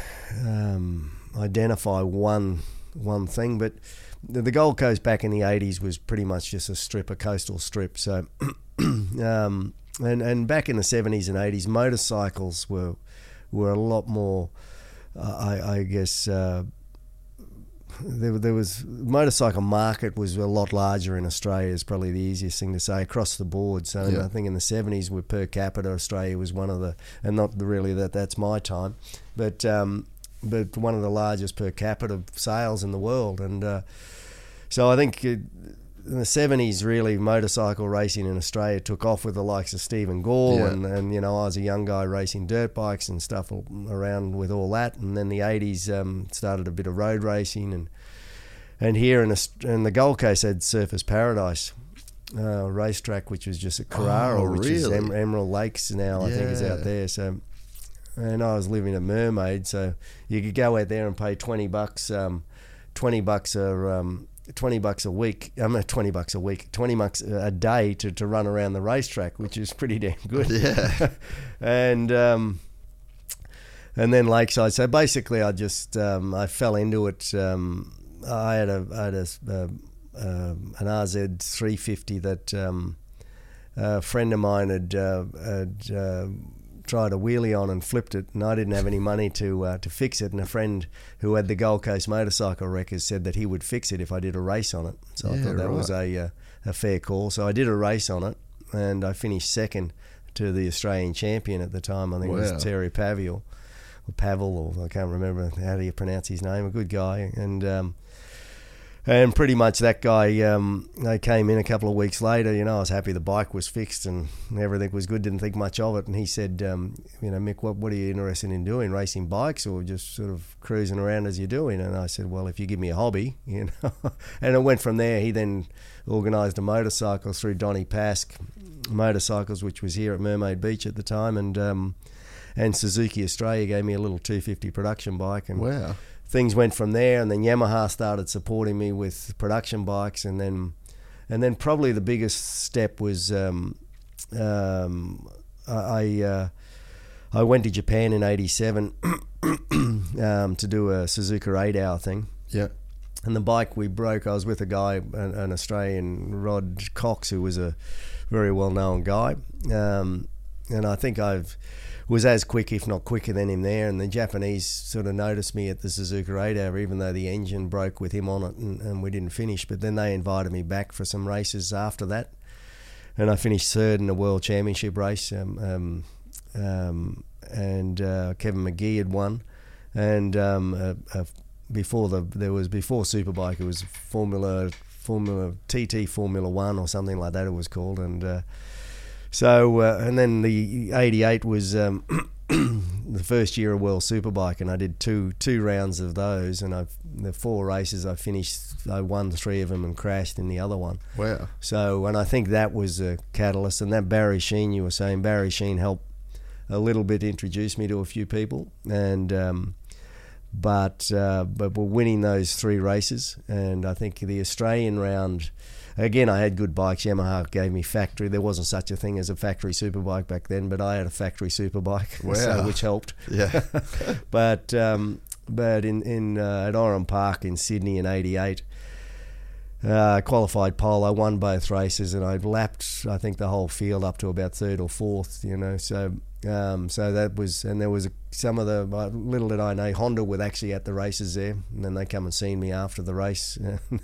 um, identify one one thing, but the, the Gold Coast back in the eighties was pretty much just a strip, a coastal strip. So, um, and and back in the seventies and eighties, motorcycles were were a lot more, uh, I, I guess. Uh, There, there was motorcycle market was a lot larger in Australia, is probably the easiest thing to say across the board. So Yeah. I think in the seventies, with per capita, Australia was one of the, and not really that that's my time, but um, but one of the largest per capita sales in the world. And uh, so I think it, in the seventies, really, motorcycle racing in Australia took off with the likes of Stephen Gall, Yeah. and, and you know, I was a young guy racing dirt bikes and stuff all- around with all that. And then the eighties um, started a bit of road racing, and and here in, Aust- in the Gold Coast had Surfers Paradise uh, racetrack, which was just at Carrara, Oh, which is really? em- Emerald Lakes now, I think is Yeah. out there. So, and I was living at Mermaid, so you could go out there and pay twenty bucks, um, twenty bucks a um, twenty bucks a week. I mean, twenty bucks a week, twenty bucks a day to, to run around the racetrack, which is pretty damn good. Yeah. and um, and then Lakeside. So basically, I just um, I fell into it. Um, I had a I had a, uh, um an R Z three fifty that um, a friend of mine had, uh, had uh, tried a wheelie on and flipped it, and I didn't have any money to uh, to fix it. And a friend who had the Gold Coast Motorcycle Wreckers said that he would fix it if I did a race on it. So I Yeah, thought that was right. a uh, a fair call. So I did a race on it, and I finished second to the Australian champion at the time. I think it Wow. was Terry Pavill, or Pavel, or I can't remember how do you pronounce his name. A good guy, and um, and pretty much that guy. Um, I came in a couple of weeks later. You know, I was happy the bike was fixed and everything was good. Didn't think much of it. And he said, um, you know, Mick, what what are you interested in doing? Racing bikes or just sort of cruising around as you're doing? And I said, well, if you give me a hobby, you know. And it went from there. He then organised a motorcycle through Donny Pask Motorcycles, which was here at Mermaid Beach at the time, and um, and Suzuki Australia gave me a little two fifty production bike, and Wow. things went from there. And then Yamaha started supporting me with production bikes, and then and then probably the biggest step was um, um, I I, uh, I went to Japan in eighty-seven um, to do a Suzuka eight hour thing. Yeah. And the bike we broke, I was with a guy, an, an Australian, Rod Cox, who was a very well-known guy. Um, and I think I've was as quick, if not quicker, than him there. And the Japanese sort of noticed me at the Suzuka eight hour, even though the engine broke with him on it, and, and we didn't finish. But then they invited me back for some races after that, and I finished third in the World Championship race. Um, um, um, and uh, Kevin McGee had won, and um, uh, uh, before the there was before Superbike, it was Formula Formula T T Formula One or something like that. It was called, and. Uh, So, uh, and then the eighty-eight was um, the first year of World Superbike, and I did two two rounds of those, and I've, the four races I finished, I won three of them and crashed in the other one. Wow. So, and I think that was a catalyst, and that Barry Sheen, you were saying, Barry Sheen helped a little bit introduce me to a few people, and um, but, uh, but we're winning those three races, and I think the Australian round... Again, I had good bikes. Yamaha gave me factory. There wasn't such a thing as a factory superbike back then, but I had a factory superbike, wow. so, which helped. Yeah. but um, but in in uh, at Oran Park in Sydney in eighty-eight, uh, I qualified pole. I won both races, and I lapped, I think, the whole field up to about third or fourth. You know, so um, so that was, and there was a, some of the uh, little did I know, Honda were actually at the races there, and then they come and seen me after the race.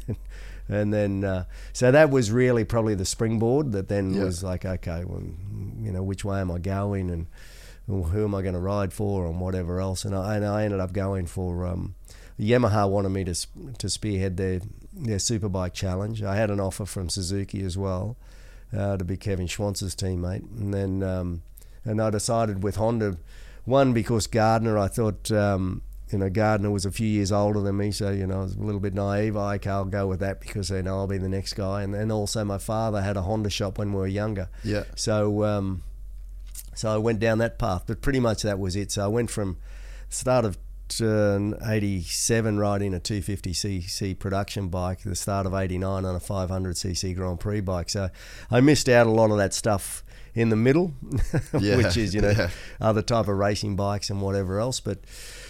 And then, uh, so that was really probably the springboard that then yeah. was like, okay, well, you know, which way am I going, and who am I going to ride for, and whatever else. And I, and I ended up going for, um, Yamaha wanted me to to spearhead their, their Superbike challenge. I had an offer from Suzuki as well, uh, to be Kevin Schwantz's teammate. And then, um, and I decided with Honda, one, because Gardner, I thought, um, you know, Gardner was a few years older than me, so, you know, I was a little bit naive. I, okay, I'll go with that because, you know, I'll be the next guy. And then also my father had a Honda shop when we were younger. Yeah. So um, so I went down that path, but pretty much that was it. So I went from the start of uh, eighty-seven riding a two fifty c c production bike, the start of eighty-nine on a five hundred c c Grand Prix bike. So I missed out a lot of that stuff in the middle, yeah. which is, you know, yeah. other type of racing bikes and whatever else. But...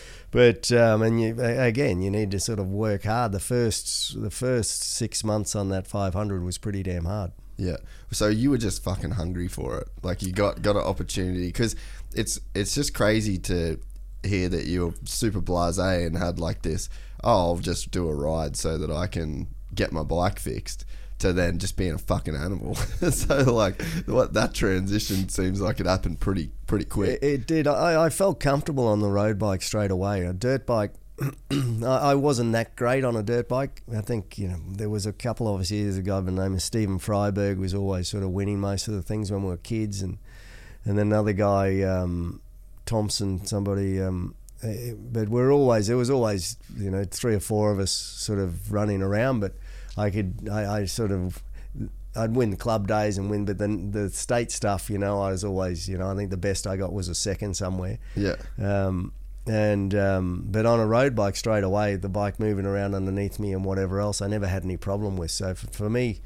But um, and you, again, you need to sort of work hard. The first the first six months on that five hundred was pretty damn hard. Yeah. So you were just fucking hungry for it. Like you got got an opportunity, because it's it's just crazy to hear that you were super blasé and had like this, oh, I'll just do a ride so that I can get my bike fixed, to then just being a fucking animal. So like what that transition seems like it happened pretty pretty quick. It, it did. I, I felt comfortable on the road bike straight away. A dirt bike, I, I wasn't that great on a dirt bike. I think, you know, there was a couple of us years ago, the name of Stephen Freiberg was always sort of winning most of the things when we were kids, and and then another guy, um, Thompson, somebody. Um, but we're always there was always, you know, three or four of us sort of running around, but. I could, I, I sort of, I'd win the club days and win, but then the state stuff, you know, I was always, you know, I think the best I got was a second somewhere. Yeah. Um, and, um, but on a road bike straight away, the bike moving around underneath me and whatever else, I never had any problem with. So for, for me,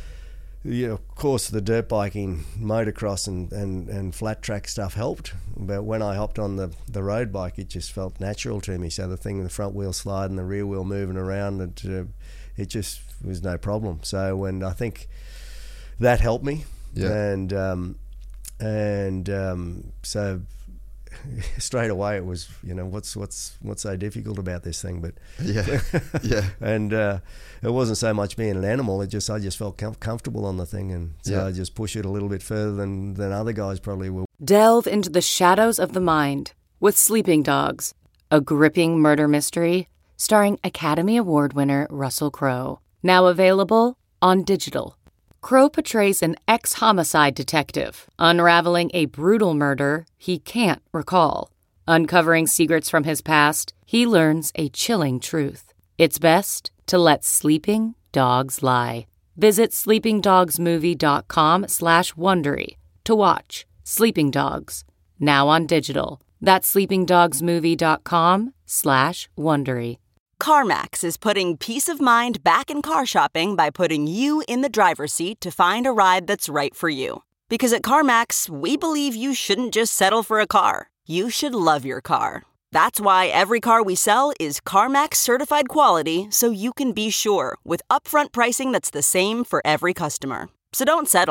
you know, of course, the dirt biking, motocross and, and, and flat track stuff helped. But when I hopped on the, the road bike, it just felt natural to me. So the thing with the front wheel slide and the rear wheel moving around, and uh, it just was no problem. So when I think that helped me, yeah. and um, and um, so straight away it was, you know, what's what's what's so difficult about this thing? But yeah, yeah, and uh, it wasn't so much being an animal. It just I just felt com- comfortable on the thing, and so yeah. I just push it a little bit further than than other guys probably will. Delve into the shadows of the mind with Sleeping Dogs, a gripping murder mystery starring Academy Award winner Russell Crowe. Now available on digital. Crowe portrays an ex-homicide detective unraveling a brutal murder he can't recall. Uncovering secrets from his past, he learns a chilling truth. It's best to let sleeping dogs lie. Visit sleepingdogsmovie.com slash Wondery to watch Sleeping Dogs, now on digital. That's sleepingdogsmovie.com slash Wondery. CarMax is putting peace of mind back in car shopping by putting you in the driver's seat to find a ride that's right for you. Because at CarMax, we believe you shouldn't just settle for a car. You should love your car. That's why every car we sell is CarMax certified quality, so you can be sure with upfront pricing that's the same for every customer. So don't settle.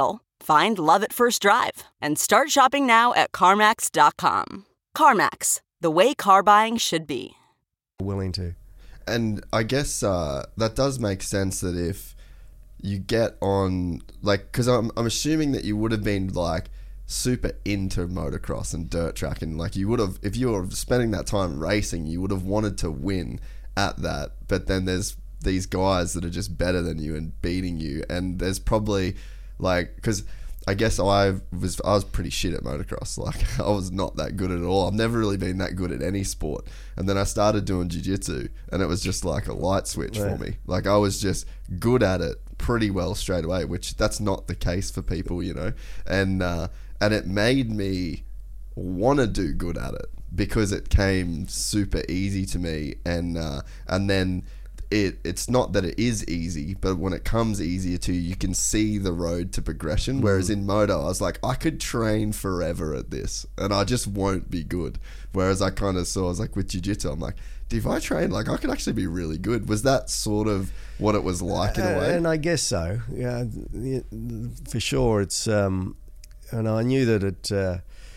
Find love at first drive and start shopping now at CarMax dot com. CarMax, the way car buying should be. Willing to. And I guess uh, that does make sense that if you get on, like, because I'm, I'm assuming that you would have been, like, super into motocross and dirt track, and, like, you would have, if you were spending that time racing, you would have wanted to win at that. But then there's these guys that are just better than you and beating you, and there's probably, like, because I guess I was I was pretty shit at motocross. Like, I was not that good at all. I've never really been that good at any sport. And then I started doing jiu-jitsu, and it was just like a light switch yeah. for me. Like, I was just good at it pretty well straight away, which that's not the case for people, you know. And uh, and it made me want to do good at it because it came super easy to me. And uh, and then It, it's not that it is easy, but when it comes easier to you, you can see the road to progression. Whereas in moto, I was like, I could train forever at this and I just won't be good. Whereas I kind of saw, I was like, with jiu-jitsu, I'm like, if I train, like, I could actually be really good. Was that sort of what it was like in a way? And I guess so. Yeah, for sure. It's, um, and I knew that it, uh,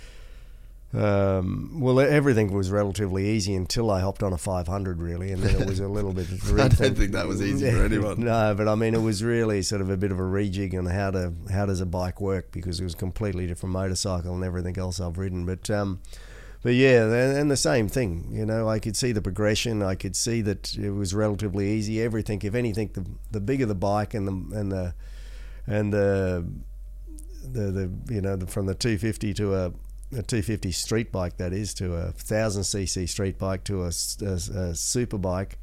Um, well, everything was relatively easy until I hopped on a five hundred, really, and then it was a little bit. I don't think that was easy for anyone. No, but I mean, it was really sort of a bit of a rejig on how to how does a bike work, because it was a completely different motorcycle and everything else I've ridden. But um, but yeah, and the same thing, you know, I could see the progression. I could see that it was relatively easy. Everything, if anything, the the bigger the bike and the and the and the the, the you know the, from the two fifty to a a two fifty street bike, that is, to a one thousand c c street bike to a, a, a super bike,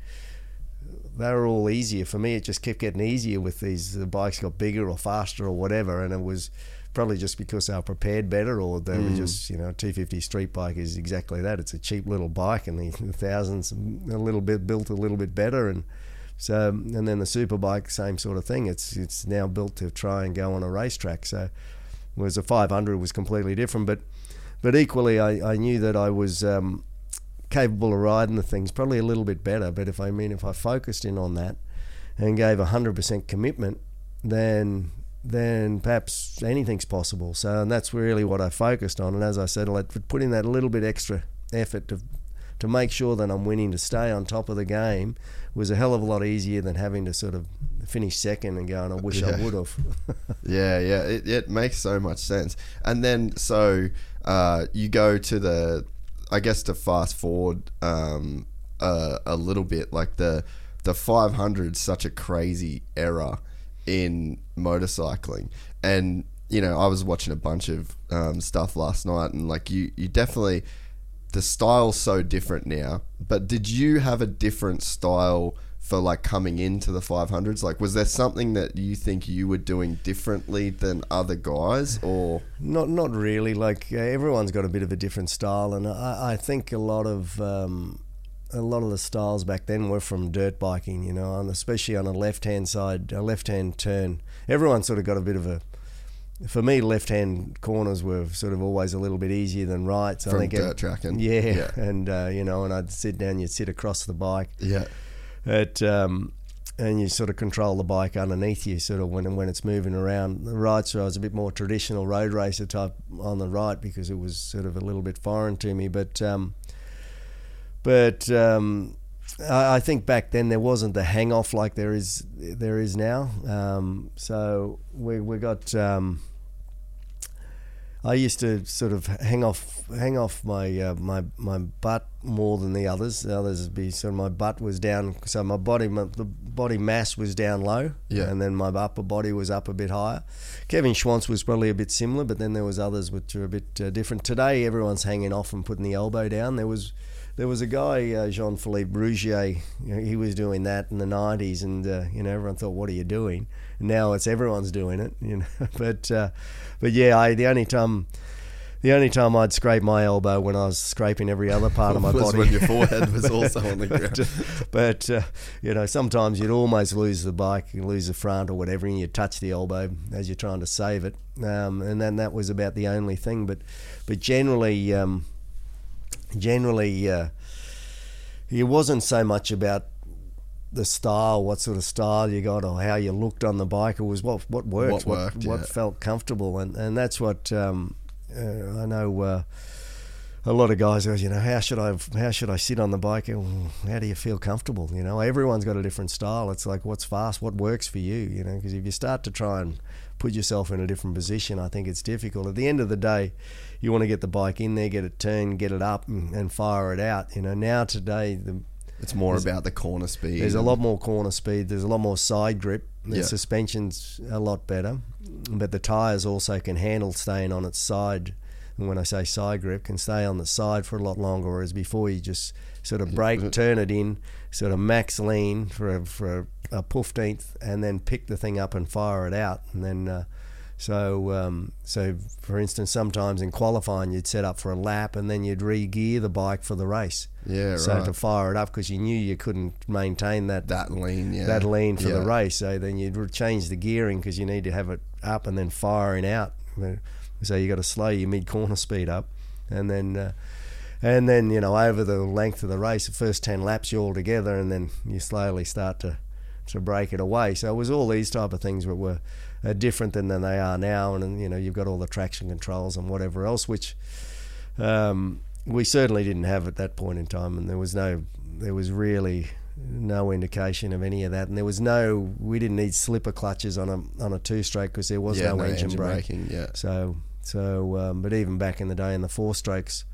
they were all easier. For me, it just kept getting easier with these, the bikes got bigger or faster or whatever, and it was probably just because they were prepared better, or they mm. were just, you know, two fifty street bike is exactly that. It's a cheap little bike, and the thousands a little bit built a little bit better, and so, and then the super bike, same sort of thing. It's it's now built to try and go on a racetrack. So, whereas a five hundred was completely different, but But equally, I, I knew that I was um, capable of riding the things, probably a little bit better. But if I mean, if I focused in on that and gave one hundred percent commitment, then then perhaps anything's possible. So, and that's really what I focused on. And as I said, I put in that little bit extra effort to to make sure that I'm winning, to stay on top of the game, was a hell of a lot easier than having to sort of finish second and going, I wish yeah. I would have. yeah, yeah, it, it makes so much sense. And then, so uh, you go to the, I guess to fast forward um, uh, a little bit, like the the five hundred is such a crazy era in motorcycling. And, you know, I was watching a bunch of um, stuff last night, and like you, you definitely, the style's so different now, but did you have a different style for like coming into the five hundreds? Like, was there something that you think you were doing differently than other guys, or? Not not really. Like, uh, everyone's got a bit of a different style, and I, I think a lot of um, a lot of the styles back then were from dirt biking, you know, and especially on a left-hand side, a left-hand turn. Everyone sort of got a bit of a, for me, left-hand corners were sort of always a little bit easier than right. So From I think dirt tracking. Yeah, yeah. and uh, you know, and I'd sit down, you'd sit across the bike. Yeah. At, um, and you sort of control the bike underneath you, sort of when when it's moving around. The right side, I was a bit more traditional road racer type on the right, because it was sort of a little bit foreign to me. But um, but um, I, I think back then there wasn't the hang off like there is there is now. Um, so we we got. Um, I used to sort of hang off, hang off my uh, my my butt more than the others. The others would be sort of, my butt was down, so my body, my, the body mass was down low, yeah. and then my upper body was up a bit higher. Kevin Schwantz was probably a bit similar, but then there was others which were a bit uh, different. Today, everyone's hanging off and putting the elbow down. There was there was a guy, uh, Jean-Philippe Rougier, you know, he was doing that in the nineties, and uh, you know, everyone thought, "What are you doing?" And now it's everyone's doing it, you know. but uh, but yeah, I the only time. The only time I'd scrape my elbow when I was scraping every other part of my was body. when your forehead was also on the ground. but, but uh, you know, sometimes you'd almost lose the bike, you lose the front or whatever, and you'd touch the elbow as you're trying to save it. Um, and then that was about the only thing. But but generally, um, generally, uh, it wasn't so much about the style, what sort of style you got, or how you looked on the bike. It was what what worked, What worked, what, yeah. what felt comfortable, and and that's what um, uh, I know. Uh, a lot of guys go, you know, how should I how should I sit on the bike? Well, how do you feel comfortable? You know, everyone's got a different style. It's like what's fast, what works for you. You know, because if you start to try and put yourself in a different position, I think it's difficult. At the end of the day, you want to get the bike in there, get it turned, get it up, and, and fire it out. You know, now today the It's more about the corner speed. There's a lot more corner speed. There's a lot more side grip. The Yeah. suspension's a lot better, but the tyres also can handle staying on its side. And when I say side grip, can stay on the side for a lot longer. Whereas before, you just sort of brake, turn it in, sort of max lean for a, for a, a fifteenth, and then pick the thing up and fire it out. And then, uh, so um, so for instance, sometimes in qualifying, you'd set up for a lap, and then you'd re-gear the bike for the race. Yeah, So right. to fire it up, because you knew you couldn't maintain that That lean, yeah. that lean for Yeah. the race. So then you'd re- change the gearing because you need to have it up and then firing out. So you got to slow your mid corner speed up, and then uh, and then you know over the length of the race, the first ten laps you're all together, and then you slowly start to to break it away. So it was all these type of things that were uh, different than, than they are now, and, and you know you've got all the traction controls and whatever else, which um, we certainly didn't have at that point in time, and there was no there was really no indication of any of that, and there was no we didn't need slipper clutches on a on a two stroke because there was Yeah, no, no engine, engine brake. braking, yeah. So so um, but even back in the day in the four strokes,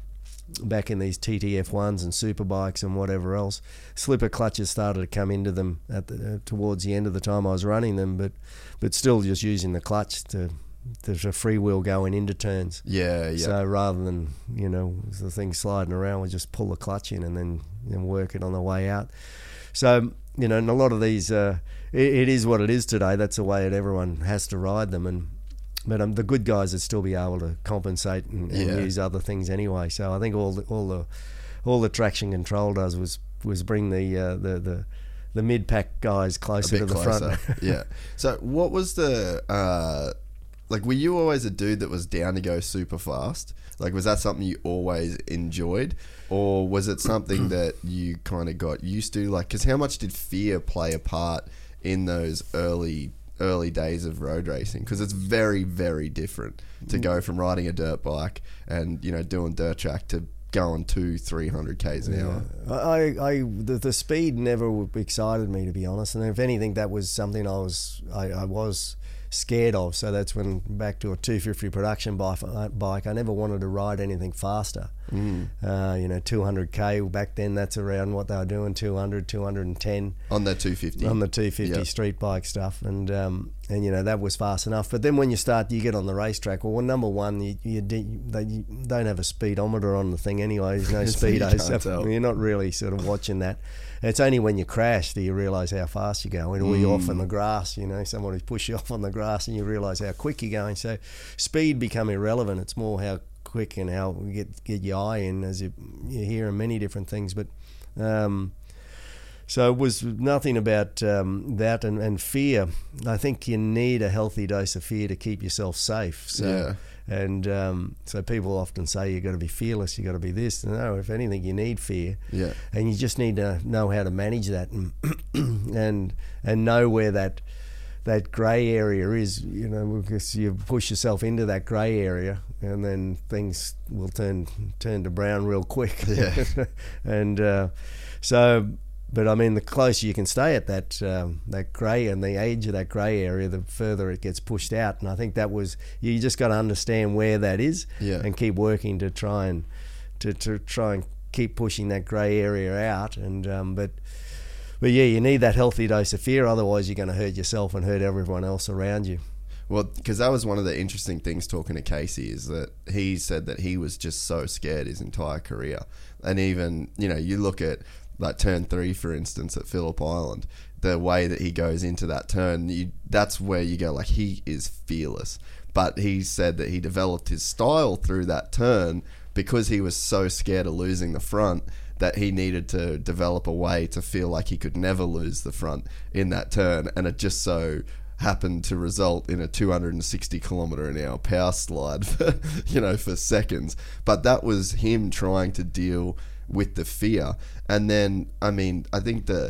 back in these T T F ones and super bikes and whatever else, slipper clutches started to come into them at the, uh, towards the end of the time I was running them, but but still just using the clutch to there's a free wheel going into turns. Yeah, yeah. So rather than, you know, the thing sliding around, we just pull the clutch in and then, then work it on the way out. So, you know, and a lot of these, uh, it, it is what it is today. That's the way that everyone has to ride them. And But um, the good guys would still be able to compensate and, and Yeah. use other things anyway. So I think all the, all the all the traction control does was was bring the uh, the the the mid pack guys a closer bit to the closer. front. Yeah. So what was the uh, like? Were you always a dude that was down to go super fast? Like, was that something you always enjoyed, or was it something that you kind of got used to? Like, because how much did fear play a part in those early early days of road racing? Because it's very, very different to go from riding a dirt bike and, you know, doing dirt track to going two, three hundred k's an hour. I, I, the, the speed never excited me, to be honest. And if anything, that was something I was, I, I was scared of. So that's when back to a two fifty production bike. Bike, I never wanted to ride anything faster. Mm. Uh, you know, two hundred k back then. That's around what they were doing. two hundred, two ten On the two fifty. on the two fifty Yep. street bike stuff, and um, and you know that was fast enough. But then when you start, you get on the racetrack. Well, number one, you you, they, you don't have a speedometer on the thing anyway. There's no So you speedo, can't so tell. you're not really sort of watching that. It's only when you crash do you realise how fast you're going, or you're off on the grass. You know, someone who's pushed you off on the grass, and you realise how quick you're going. So speed become irrelevant. It's more how quick and how you get get your eye in, as you you hear in many different things. But um, so it was nothing about um, that and, and fear. I think you need a healthy dose of fear to keep yourself safe. So, Yeah. And um, so people often say you've got to be fearless, you've got to be this. No, if anything, you need fear. Yeah. And you just need to know how to manage that and and and know where that that grey area is. You know, because you push yourself into that grey area, and then things will turn turn to brown real quick. Yeah. and uh, so. But I mean, the closer you can stay at that um, that grey and the edge of that grey area, the further it gets pushed out. And I think that was you just got to understand where that is, Yeah. and keep working to try and to, to try and keep pushing that grey area out. And um, but but yeah, you need that healthy dose of fear. Otherwise, you're going to hurt yourself and hurt everyone else around you. Well, because that was one of the interesting things talking to Casey, is that he said that he was just so scared his entire career. And even, you know, you look at like turn three, for instance, at Phillip Island, the way that he goes into that turn, you, that's where you go, like, he is fearless. But he said that he developed his style through that turn because he was so scared of losing the front that he needed to develop a way to feel like he could never lose the front in that turn. And it just so happened to result in a two hundred sixty kilometre an hour power slide for, you know, for seconds. But that was him trying to deal with the fear. And then, I mean, I think the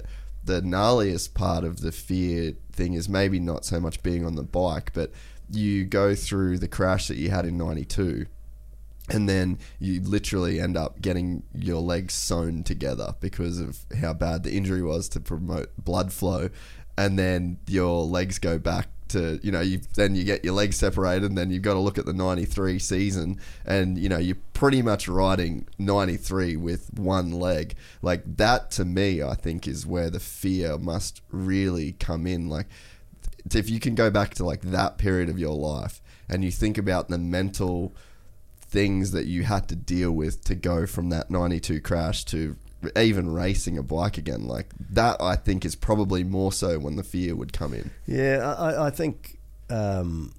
the gnarliest part of the fear thing is maybe not so much being on the bike, but you go through the crash that you had in ninety-two, and then you literally end up getting your legs sewn together because of how bad the injury was to promote blood flow, and then your legs go back to, you know, you then you get your legs separated, and then you've got to look at the ninety-three season, and you know, you're pretty much riding ninety-three with one leg. Like, that to me, I think, is where the fear must really come in. Like, if you can go back to like that period of your life and you think about the mental things that you had to deal with to go from that ninety-two crash to even racing a bike again, like that, I think is probably more so when the fear would come in. Yeah, I, I think um,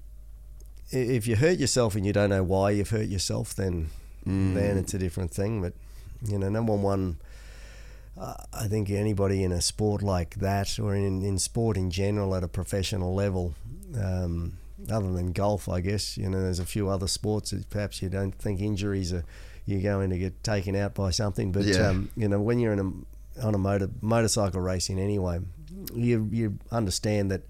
if you hurt yourself and you don't know why you've hurt yourself, then mm. then it's a different thing. But, you know, number one, uh, I think anybody in a sport like that, or in, in sport in general at a professional level, um, other than golf, I guess, you know, there's a few other sports that perhaps you don't think injuries are, you're going to get taken out by something. But, yeah. um, you know, when you're in a, on a motor, motorcycle racing anyway, you you understand that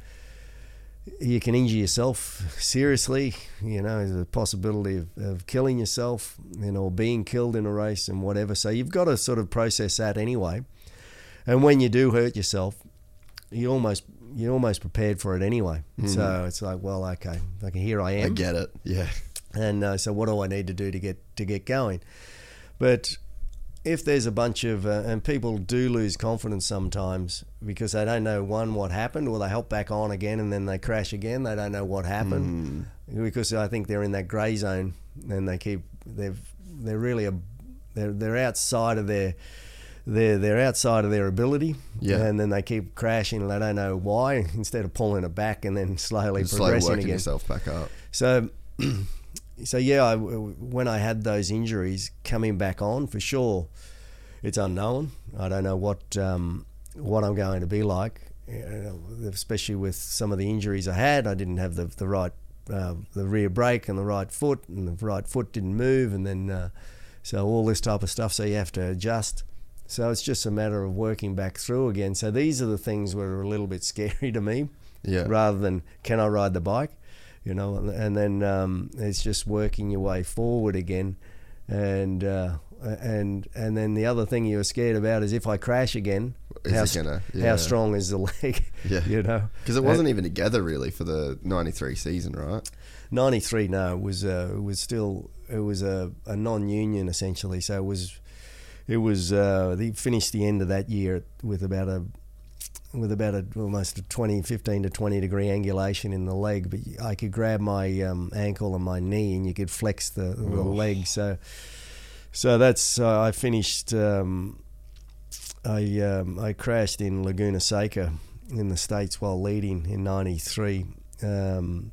you can injure yourself seriously. You know, there's a possibility of, of killing yourself, you know, or being killed in a race and whatever. So you've got to sort of process that anyway. And when you do hurt yourself, you almost you're almost prepared for it anyway. Mm. So it's like, well, okay, okay, here I am. I get it. Yeah. And uh, so what do I need to do to get to get going? But if there's a bunch of, uh, and people do lose confidence sometimes because they don't know, one, what happened, or they hop back on again and then they crash again. They don't know what happened mm. because I think they're in that grey zone, and they keep, they've, they're really, a, they're, they're outside of their, they're, they're outside of their ability. Yeah. And then they keep crashing and they don't know why, instead of pulling it back and then slowly Just progressing slowly working again. yourself back up. So... So yeah, I, when I had those injuries, coming back on, for sure, it's unknown. I don't know what um, what I'm going to be like, you know, especially with some of the injuries I had. I didn't have the the right uh, the rear brake and the right foot, and the right foot didn't move, and then uh, so all this type of stuff. So you have to adjust. So it's just a matter of working back through again. So these are the things that are a little bit scary to me, yeah. rather than can I ride the bike. You know, and then um, it's just working your way forward again, and uh, and and then the other thing you're scared about is if I crash again, is how, it gonna, yeah. how strong is the leg? Yeah, you know, because it wasn't uh, even together really for the ninety-three season, right? ninety-three, no, it was uh, it was still it was a, a non-union essentially, so it was it was uh, they finished the end of that year with about a. with about a, almost a twenty, fifteen to twenty degree angulation in the leg, but I could grab my um, ankle and my knee and you could flex the, the leg. So so that's, uh, I finished, um, I um, I crashed in Laguna Seca in the States while leading in ninety-three. Um,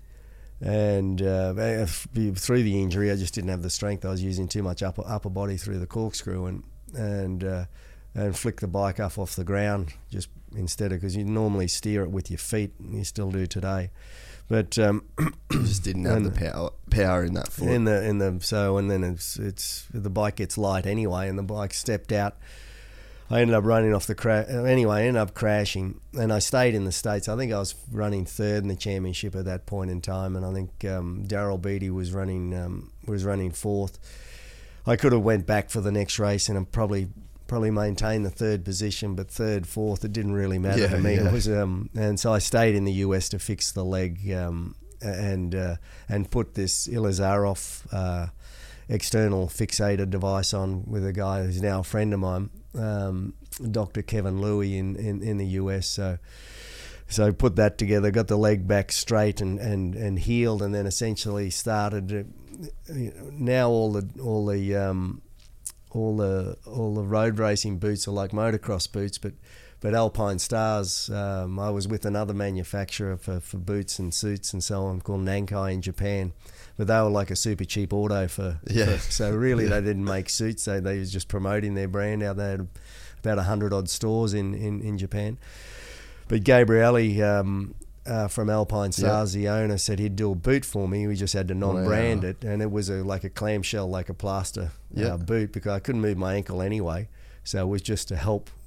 and uh, through the injury, I just didn't have the strength. I was using too much upper, upper body through the corkscrew and, and, uh, and flick the bike up off the ground just instead of, because you normally steer it with your feet, and you still do today, but um, you just didn't have the power power in that foot. In the in the so and then it's it's the bike gets light anyway, and the bike stepped out. I ended up running off the crash. Anyway, I ended up crashing, and I stayed in the States. I think I was running third in the championship at that point in time, and I think um, Daryl Beattie was running um, was running fourth. I could have went back for the next race and I'm probably. probably maintain the third position, but third, fourth, it didn't really matter yeah, to me. Yeah. It was, um, and so I stayed in the U S to fix the leg um, and uh, and put this Ilizarov uh, external fixator device on with a guy who's now a friend of mine, um, Doctor Kevin Louie in, in, in the U S. So so put that together, got the leg back straight and, and, and healed, and then essentially started. Uh, now all the all the um, all the all the road racing boots are like motocross boots, but but Alpine Stars, um, I was with another manufacturer for, for boots and suits and so on called Nankai in Japan, but they were like a super cheap auto for, yeah. for so really yeah. they didn't make suits, they, they was just promoting their brand out. They had about a hundred odd stores in, in, in Japan. But Gabrielli um, uh, from Alpine Stars, yep. the owner, said he'd do a boot for me. We just had to non-brand wow. it, and it was a, like a clamshell, like a plaster yep. uh, boot, because I couldn't move my ankle anyway. So it was just to help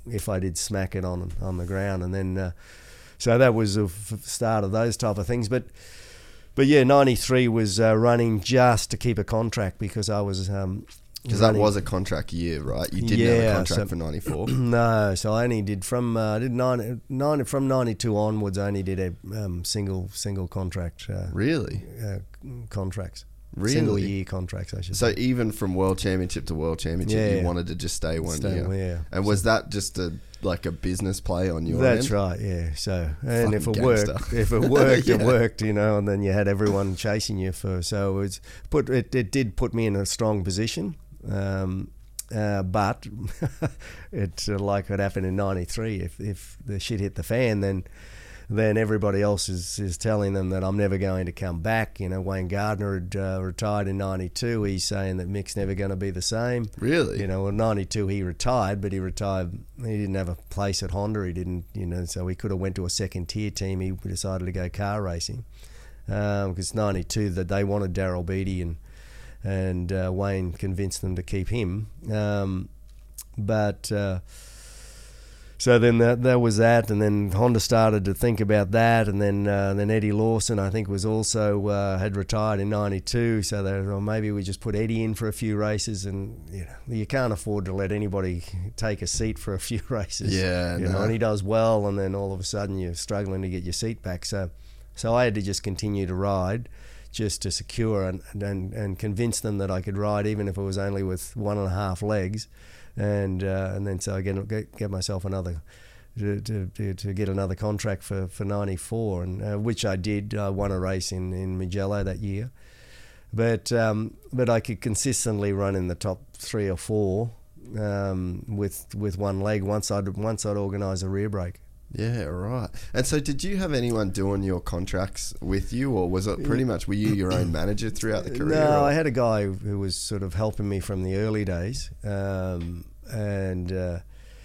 if I did smack it on on the ground. And then, uh, so that was the f- start of those type of things. But but yeah, ninety-three was uh, running just to keep a contract because I was. Um, Because that was a contract year, right? You didn't yeah, have a contract so, for ninety-four. No, so I only did from uh, I did nine, nine from ninety-two onwards. I only did a um, single single contract. Uh, Really? Uh, contracts. Really? Single year contracts, I should So say. even from World Championship to World Championship, Yeah. you wanted to just stay one Stay, year. yeah. And was that just a like a business play on your That's end? right, yeah. So and if it Fucking worked, gangster. if it worked, it Yeah. worked, you know. And then you had everyone chasing you for. So it was put. It, it did put me in a strong position. Um, uh, but it's uh, like what happened in ninety-three. If if the shit hit the fan, then then everybody else is, is telling them that I'm never going to come back. You know, Wayne Gardner had uh, retired in ninety-two. He's saying that Mick's never going to be the same. Really? You know, in ninety-two he retired, but he retired. He didn't have a place at Honda. He didn't, you know, so he could have went to a second tier team. He decided to go car racing because um, ninety-two that they wanted Daryl Beattie and. And uh, Wayne convinced them to keep him. Um, but uh, so then that, that was that, and then Honda started to think about that, and then uh, then Eddie Lawson, I think, was also uh, had retired in ninety-two. So they well, maybe we just put Eddie in for a few races, and you know you can't afford to let anybody take a seat for a few races. Yeah, you no. know, and he does well, and then all of a sudden you're struggling to get your seat back. So so I had to just continue to ride. Just to secure and, and and convince them that I could ride, even if it was only with one and a half legs, and uh, and then so I get get, get myself another to, to to get another contract for for ninety-four, and uh, which I did. I won a race in, in Mugello that year, but um, but I could consistently run in the top three or four um, with with one leg once I'd once I'd organise a rear brake. Yeah, right. And so did you have anyone doing your contracts with you, or was it pretty much, were you your own manager throughout the career? No, or? I had a guy who was sort of helping me from the early days. Um, and uh,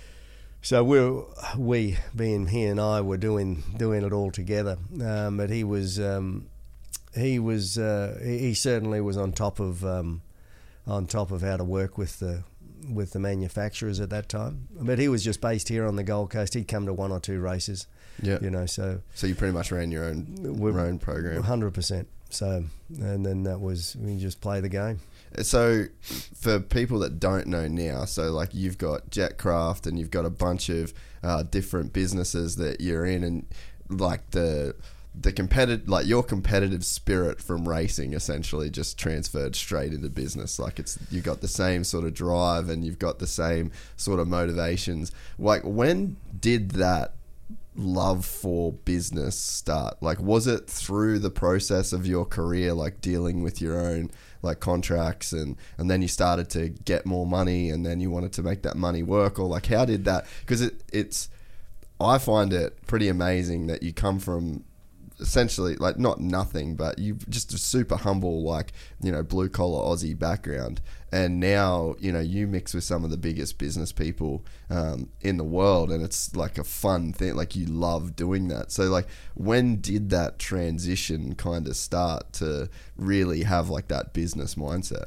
so we we, being he and I, were doing doing it all together. Um, but he was, um, he was, uh, he, he certainly was on top of, um, on top of how to work with the, with the manufacturers at that time. But he was just based here on the Gold Coast. He'd come to one or two races, Yeah. you know, so... So you pretty much ran your own, your own program. one hundred percent. So, and then that was, we just play the game. So for people that don't know now, so like you've got Jetcraft and you've got a bunch of uh, different businesses that you're in, and like the... the competitive, like your competitive spirit from racing essentially just transferred straight into business. Like it's, you got the same sort of drive and you've got the same sort of motivations. Like when did that love for business start? Like was it through the process of your career, like dealing with your own like contracts and, and then you started to get more money and then you wanted to make that money work, or like how did that, because it, it's, I find it pretty amazing that you come from essentially like not nothing, but you just a super humble, like, you know, blue collar Aussie background, and now, you know, you mix with some of the biggest business people um, in the world, and it's like a fun thing, like you love doing that. So like when did that transition kind of start to really have like that business mindset?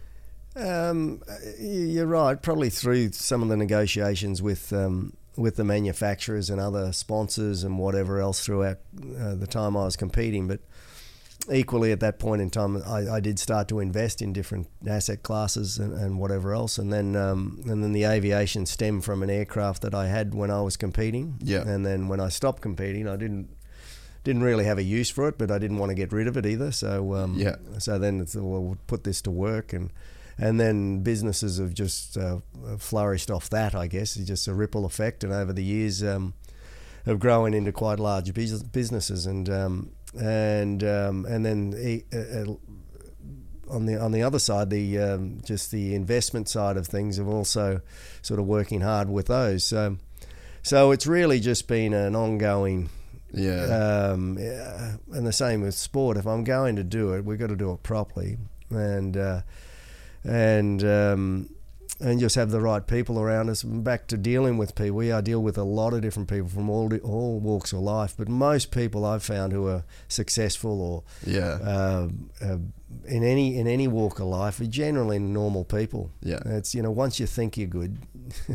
Um, you're right, probably through some of the negotiations with um, with the manufacturers and other sponsors and whatever else throughout uh, the time I was competing. But equally at that point in time, I, I did start to invest in different asset classes and, and whatever else. And then um, and then the aviation stemmed from an aircraft that I had when I was competing. Yeah. And then when I stopped competing, I didn't didn't really have a use for it, but I didn't want to get rid of it either. So um, yeah. So then it's, well, we'll put this to work, and. And then businesses have just uh, flourished off that, I guess. It's just a ripple effect, and over the years um, have grown into quite large bus- businesses. And um, and um, and then uh, on the on the other side, the um, just the investment side of things have also sort of working hard with those. So so it's really just been an ongoing. Yeah. Um, yeah. And the same with sport. If I'm going to do it, we've got to do it properly. And uh, and um, and just have the right people around us. Back to dealing with people, we I deal with a lot of different people from all all walks of life, but most people I've found who are successful or Yeah. uh, uh, in any in any walk of life are generally normal people. Yeah. It's, you know, once you think you're good,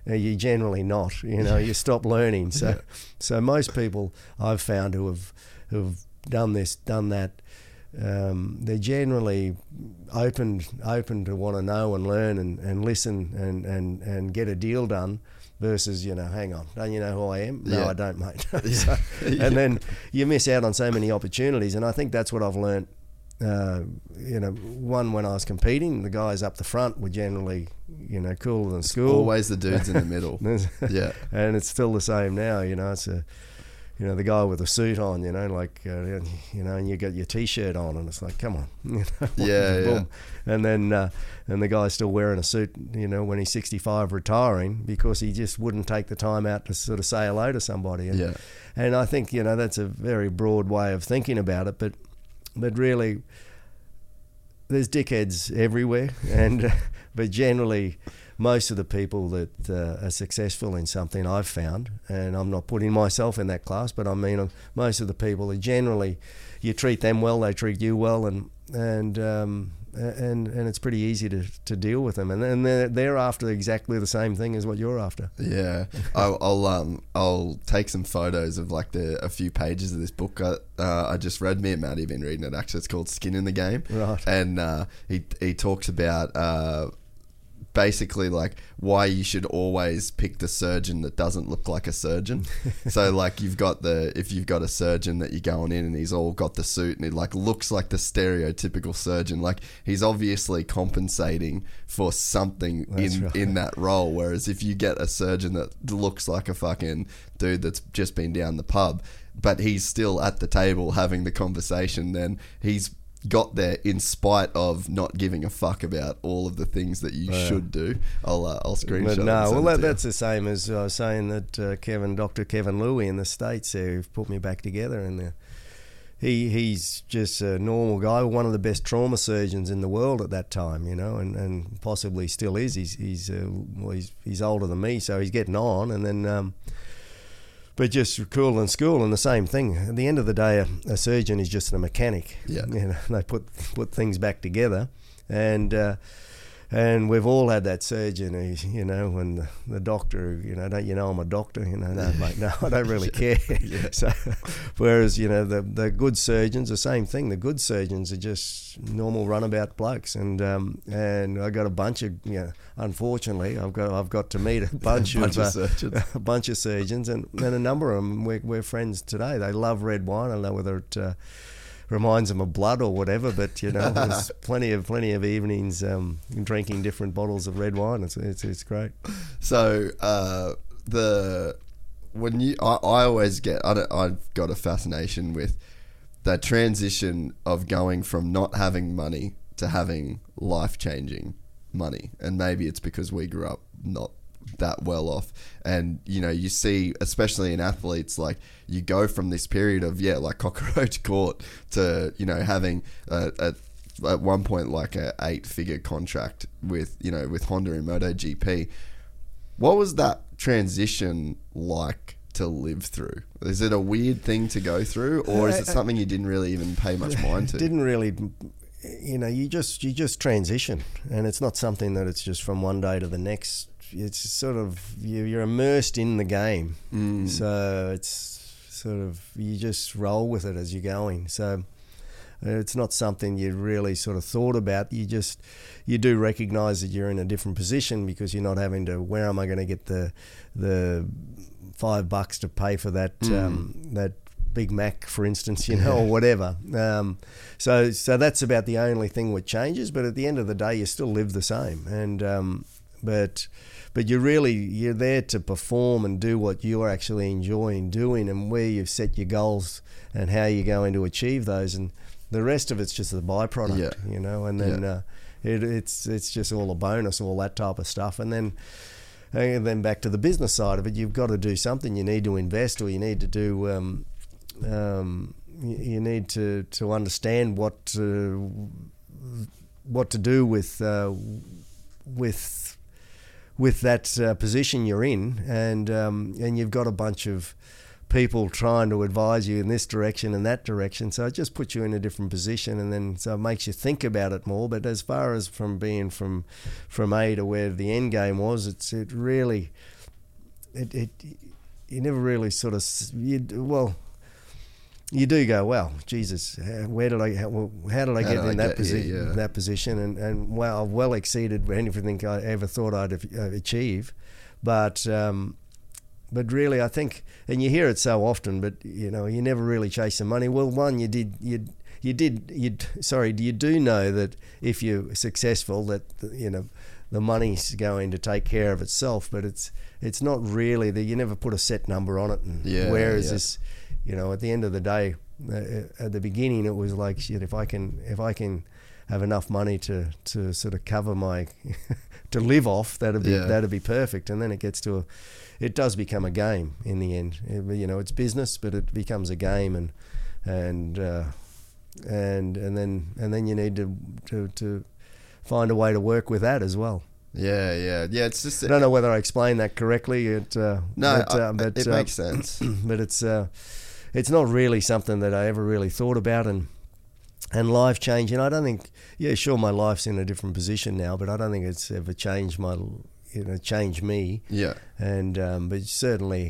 uh, you're generally not. You know, you stop learning. So, Yeah. so most people I've found who have who've done this, done that, um, they're generally open open to want to know and learn and, and listen and, and, and get a deal done. Versus, you know, hang on, don't you know who I am? No, Yeah. I don't, mate. So, and then you miss out on so many opportunities, and I think that's what I've learnt. Uh, you know, one, when I was competing, the guys up the front were generally, you know, cooler than school. Always the dudes in the middle. Yeah. And it's still the same now, you know, it's a, you know, the guy with a suit on, you know, like, uh, you know, and you got your T-shirt on, and it's like, come on. You know, Yeah, boom. yeah. And then, uh, and the guy's still wearing a suit, you know, when he's sixty-five retiring, because he just wouldn't take the time out to sort of say hello to somebody. And, Yeah. and I think, you know, that's a very broad way of thinking about it, but, but really, there's dickheads everywhere, and uh, but generally, most of the people that uh, are successful in something I've found, and I'm not putting myself in that class, but I mean uh, most of the people are generally, you treat them well, they treat you well, and and um, and and it's pretty easy to, to deal with them, and and they're, they're after exactly the same thing as what you're after. Yeah, I'll, I'll um I'll take some photos of like the a few pages of this book I, uh, I just read. Me and Maddie have been reading it. Actually, it's called Skin in the Game, Right. And uh, he he talks about uh, basically like why you should always pick the surgeon that doesn't look like a surgeon. So like you've got the if you've got a surgeon that you're going in and he's all got the suit and it like looks like the stereotypical surgeon, like he's obviously compensating for something That's in right. in that role. Whereas if you get a surgeon that looks like a fucking dude that's just been down the pub, but he's still at the table having the conversation, then he's got there in spite of not giving a fuck about all of the things that you Yeah. should do. I'll uh, I'll screenshot. But it and no, send well, it that, to you. that's the same as I was saying that uh, Kevin, Doctor Kevin Louie in the States, uh, who've put me back together, and uh, he he's just a normal guy, one of the best trauma surgeons in the world at that time, you know, and, and possibly still is. He's he's uh, well, he's he's older than me, so he's getting on, and then. Um, But just cool in school, and the same thing. At the end of the day, a, a surgeon is just a mechanic. Yeah. You know, they put put things back together, and uh, and we've all had that surgeon who, you know, when the, the doctor, you know, don't you know I'm a doctor? You know, no, mate, no, I don't really care. Yeah. So, whereas, you know, the the good surgeons, the same thing. The good surgeons are just normal runabout blokes, and um, and I got a bunch of, you know, unfortunately, I've got I've got to meet a bunch, A bunch of, of surgeons. a bunch of surgeons, and, and a number of them we're, we're friends today. They love red wine. I don't know whether it uh, reminds them of blood or whatever, but you know, there's plenty of plenty of evenings um, drinking different bottles of red wine. It's it's, it's great. So uh, the when you I, I always get I don't, I've got a fascination with that transition of going from not having money to having life changing money, and maybe it's because we grew up not that well off, and you know you see especially in athletes, like you go from this period of yeah like cockroach court to you know having a, a at one point like a eight figure contract with you know with Honda in MotoGP. What was that transition like to live through? Is it a weird thing to go through, or is it something you didn't really even pay much mind to? Didn't really, you know, you just you just transition, and it's not something that it's just from one day to the next. It's sort of you, you're immersed in the game, Mm. so it's sort of you just roll with it as you're going. So it's not something you really sort of thought about. You just you do recognise that you're in a different position because you're not having to. Where am I going to get the the five bucks to pay for that Mm. um, that Big Mac, for instance, you know, or whatever. Um, so so that's about the only thing which changes. But at the end of the day, you still live the same. And um, but but you're really you're there to perform and do what you're actually enjoying doing, and where you've set your goals and how you're going to achieve those, and the rest of it's just a byproduct, Yeah. you know. And then Yeah. uh, it, it's it's just all a bonus, all that type of stuff, and then. And then back to the business side of it, you've got to do something. You need to invest, or you need to do. Um, um, you, you need to, to understand what to, what to do with uh, with with that uh, position you're in, and um, and you've got a bunch of people trying to advise you in this direction and that direction. So it just puts you in a different position, and then so it makes you think about it more. But as far as from being from from A to where the end game was, it's it really it, it you never really sort of you well. You do go, well, Jesus, where did I, how, how did I How get did I in that, get posi- here, yeah. that position? And, and well, I've well exceeded anything I ever thought I'd uh, achieve. But um, but really, I think, and you hear it so often, but you know, you never really chase the money. Well, one, you did, you you did, you sorry, you do know that if you're successful, that you know, the money's going to take care of itself. But it's it's not really that you never put a set number on it. And Yeah, where is yeah. this? You know, at the end of the day, uh, at the beginning, it was like, shit, if I can, if I can have enough money to, to sort of cover my, to live off, that'd be Yeah. that'd be perfect. And then it gets to a, it does become a game in the end. It, you know, it's business, but it becomes a game, and and uh, and and then and then you need to, to to find a way to work with that as well. Yeah, yeah, yeah. It's just I don't know whether I explained that correctly. It, uh, no, but, uh, I- but, it uh, makes sense. but it's uh, it's not really something that I ever really thought about, and and life changing. I don't think, yeah, sure, my life's in a different position now, but I don't think it's ever changed my, you know, changed me. Yeah, And um, but certainly,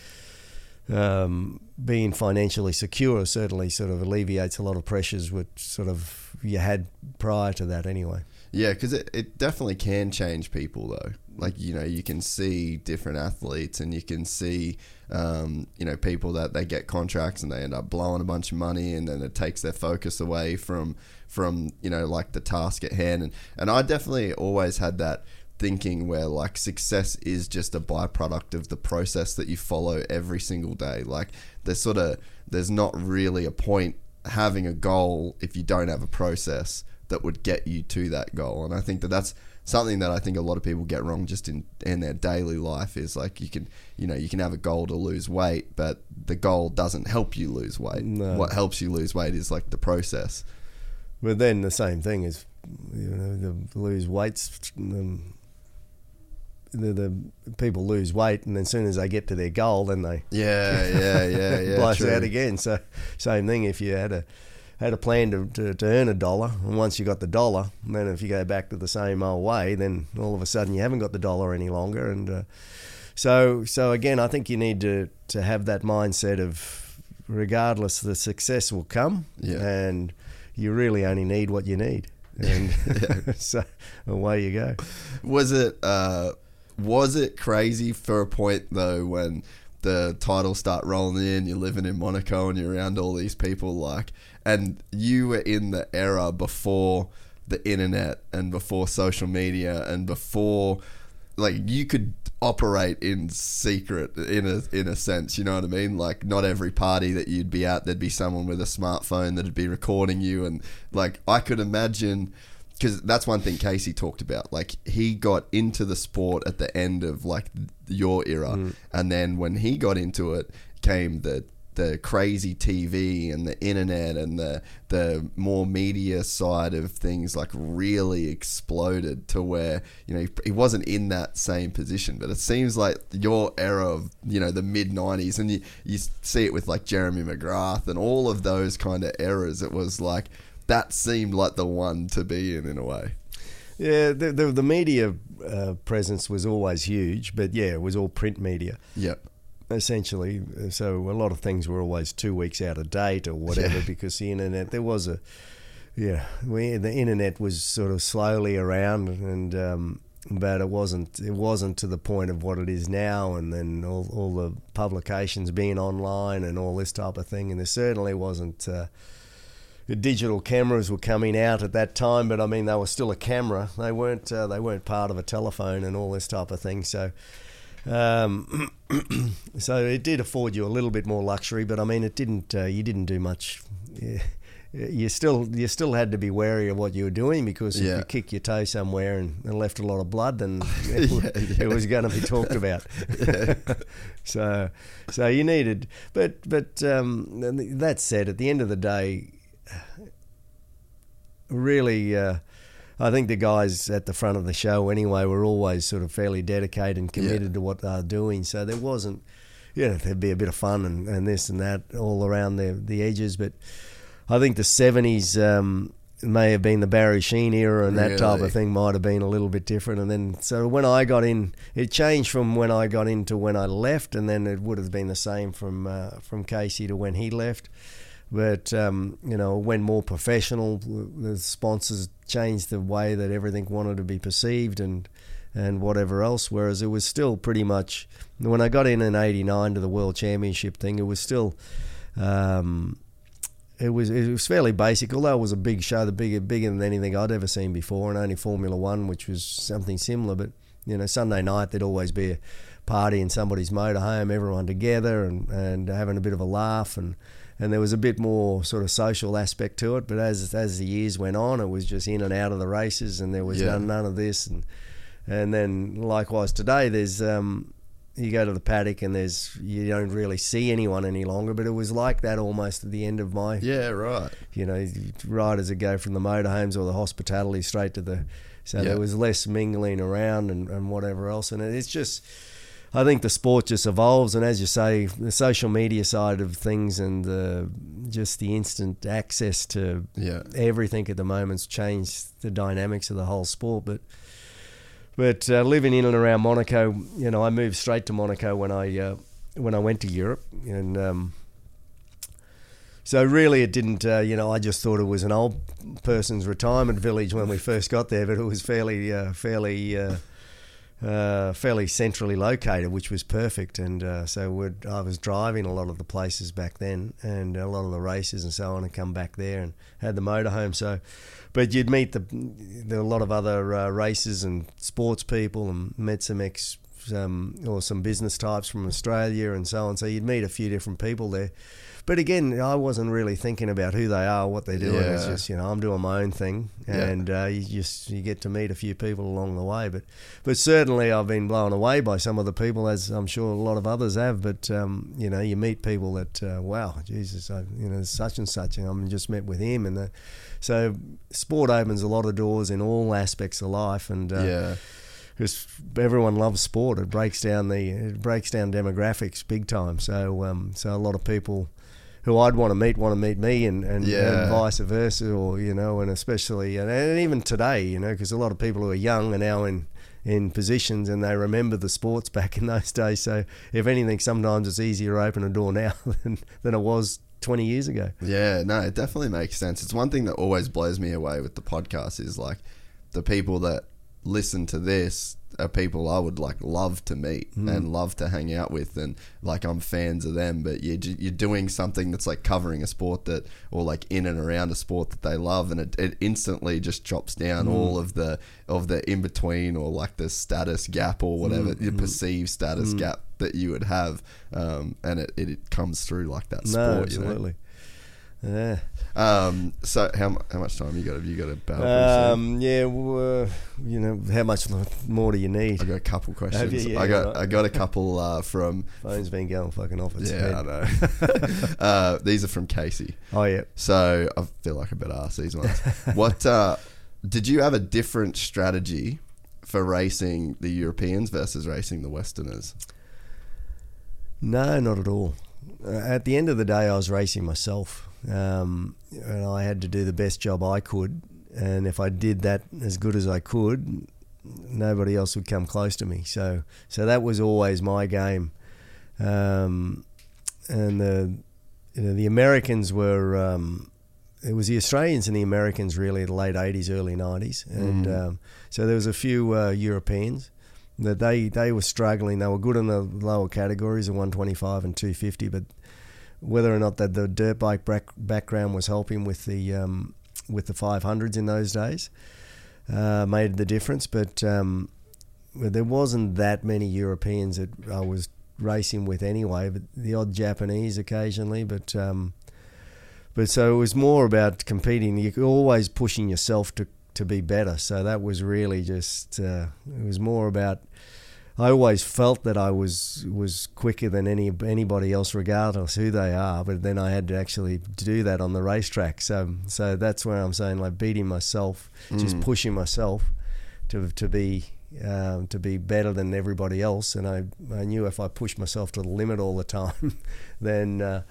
um, being financially secure certainly sort of alleviates a lot of pressures which sort of you had prior to that anyway. yeah, because it, it definitely can change people though. Like, you know, you can see different athletes, and you can see, um, you know, people that they get contracts and they end up blowing a bunch of money, and then it takes their focus away from, from you know, like the task at hand. And, and I definitely always had that thinking where like success is just a byproduct of the process that you follow every single day. Like there's sort of, there's not really a point having a goal if you don't have a process that would get you to that goal. And I think that that's something that I think a lot of people get wrong just in, in their daily life, is like you can, you know, you can have a goal to lose weight, but the goal doesn't help you lose weight. No. What helps you lose weight is like the process. But then the same thing is, you know, the lose weights, um, the, the people lose weight, and then as soon as they get to their goal, then they Yeah, yeah, yeah, yeah. blows true. out again. So same thing, if you had a had a plan to, to, to earn a dollar, and once you got the dollar, then if you go back to the same old way, then all of a sudden you haven't got the dollar any longer. And uh, so so again, I think you need to, to have that mindset of regardless, the success will come, Yeah. and you really only need what you need. And so away you go. Was it uh, was it crazy for a point though when the titles start rolling in, you're living in Monaco and you're around all these people, like, and you were in the era before the internet and before social media and before, like, you could operate in secret in a in a sense, you know what I mean? Like, not every party that you'd be at, there'd be someone with a smartphone that'd be recording you. And like, I could imagine, because that's one thing Casey talked about, like he got into the sport at the end of like your era, mm. and then when he got into it came the the crazy T V and the internet and the the more media side of things, like really exploded to where, you know, he, he wasn't in that same position. But it seems like your era of, you know, the mid nineties, and you, you see it with like Jeremy McGrath and all of those kind of eras, it was like that seemed like the one to be in in a way. Yeah, the the, the media uh, presence was always huge, but yeah, it was all print media. Yep. Essentially, so a lot of things were always two weeks out of date or whatever, Yeah. because the internet, there was a, yeah, we, the internet was sort of slowly around, and um, but it wasn't it wasn't to the point of what it is now, and then all all the publications being online and all this type of thing, and there certainly wasn't. Uh, the digital cameras were coming out at that time, but I mean they were still a camera. They weren't uh, they weren't part of a telephone and all this type of thing. So. Um, so it did afford you a little bit more luxury, but I mean, it didn't. Uh, you didn't do much. Yeah. You still, you still had to be wary of what you were doing, because if Yeah. you kick your toe somewhere and, and left a lot of blood, then it, Yeah, yeah. it was going to be talked about. Yeah. so, so you needed. But, but um, that said, at the end of the day, really. Uh, I think the guys at the front of the show anyway were always sort of fairly dedicated and committed Yeah. to what they were doing. So there wasn't, you know, there'd be a bit of fun and, and this and that all around the the edges. But I think the seventies, um, it may have been the Barry Sheen era, and that Really? type of thing might have been a little bit different. And then, so when I got in, it changed from when I got in to when I left, and then it would have been the same from uh, from Casey to when he left. But, um, you know, it went more professional. The sponsors changed the way that everything wanted to be perceived and and whatever else, whereas it was still pretty much, when I got in in eighty-nine to the World Championship thing, it was still... Um, It was it was fairly basic, although it was a big show, the bigger bigger than anything I'd ever seen before, and only Formula One, which was something similar. But you know, Sunday night there'd always be a party in somebody's motorhome, everyone together and, and having a bit of a laugh, and, and there was a bit more sort of social aspect to it. But as as the years went on, it was just in and out of the races, and there was Yeah. none, none of this. And and then likewise today, there's um, you go to the paddock and there's you don't really see anyone any longer. But it was like that almost at the end of my Yeah, right. you know, riders that go from the motorhomes or the hospitality straight to the... So Yeah. there was less mingling around and, and whatever else. And it's just... I think the sport just evolves. And as you say, the social media side of things and the, just the instant access to Yeah. everything at the moment's changed the dynamics of the whole sport. But but uh, living in and around Monaco, you know, I moved straight to Monaco when I, uh, when I went to Europe. And... Um, So really it didn't, uh, you know, I just thought it was an old person's retirement village when we first got there, but it was fairly, uh, fairly, uh, uh, fairly centrally located, which was perfect. And uh, so we'd, I was driving a lot of the places back then and a lot of the races and so on, and come back there and had the motorhome. So, but you'd meet the, there were a lot of other uh, races and sports people, and met some ex, um, or some business types from Australia and so on. So you'd meet a few different people there. But again, I wasn't really thinking about who they are, what they're doing. Yeah. It's just, you know, I'm doing my own thing, Yeah. and uh, you just you get to meet a few people along the way. But but certainly I've been blown away by some of the people, as I'm sure a lot of others have. But um, you know, you meet people that uh, wow, Jesus, I, you know, such and such, and I'm just met with him, and the, so sport opens a lot of doors in all aspects of life, and uh, Yeah. because everyone loves sport. It breaks down the it breaks down demographics big time. So um, so a lot of people who I'd want to meet want to meet me, and, and, Yeah. and vice versa, or you know, and especially and, and even today, you know, because a lot of people who are young are now in in positions and they remember the sports back in those days. So if anything, sometimes it's easier to open a door now than than it was twenty years ago. Yeah, no, it definitely makes sense. It's one thing that always blows me away with the podcast is like the people that listen to this are people I would like love to meet Mm. and love to hang out with, and like I'm fans of them, but you're, you're doing something that's like covering a sport that, or like in and around a sport that they love, and it, it instantly just chops down Mm. all of the of the in between, or like the status gap or whatever, Mm, the mm. perceived status Mm. gap that you would have, um, and it, it, it comes through like that No, sport. absolutely. You Yeah. know? Um, so how mu- how much time you got? Have you got a battle? Um, yeah. Well, uh, you know, how much more do you need? I got a couple questions. Have you? Yeah, I got right. I got a couple uh, from. Phone's been going fucking off its Yeah, I head. know. uh, these are from Casey. Oh yeah. So I feel like I better ask these ones. What uh, did you have a different strategy for racing the Europeans versus racing the Westerners? No, not at all. Uh, at the end of the day, I was racing myself, um, and I had to do the best job I could. And if I did that as good as I could, nobody else would come close to me. So, so that was always my game. Um, and the, you know, the Americans were. Um, it was the Australians and the Americans really in the late eighties, early nineties, and Mm. um, so there was a few uh, Europeans. That they, they were struggling. They were good in the lower categories of one twenty-five and two fifty, but whether or not that the dirt bike back, background was helping with the um, with the five hundreds in those days uh, made the difference. But um, there wasn't that many Europeans that I was racing with anyway. But the odd Japanese occasionally. But um, but so it was more about competing. You're always pushing yourself to. to be better. So that was really just uh, it was more about I always felt that I was was quicker than any anybody else regardless who they are, but then I had to actually do that on the racetrack. So so that's where I'm saying like beating myself, just Mm. pushing myself to to be um, to be better than everybody else. And I I knew if I pushed myself to the limit all the time then uh,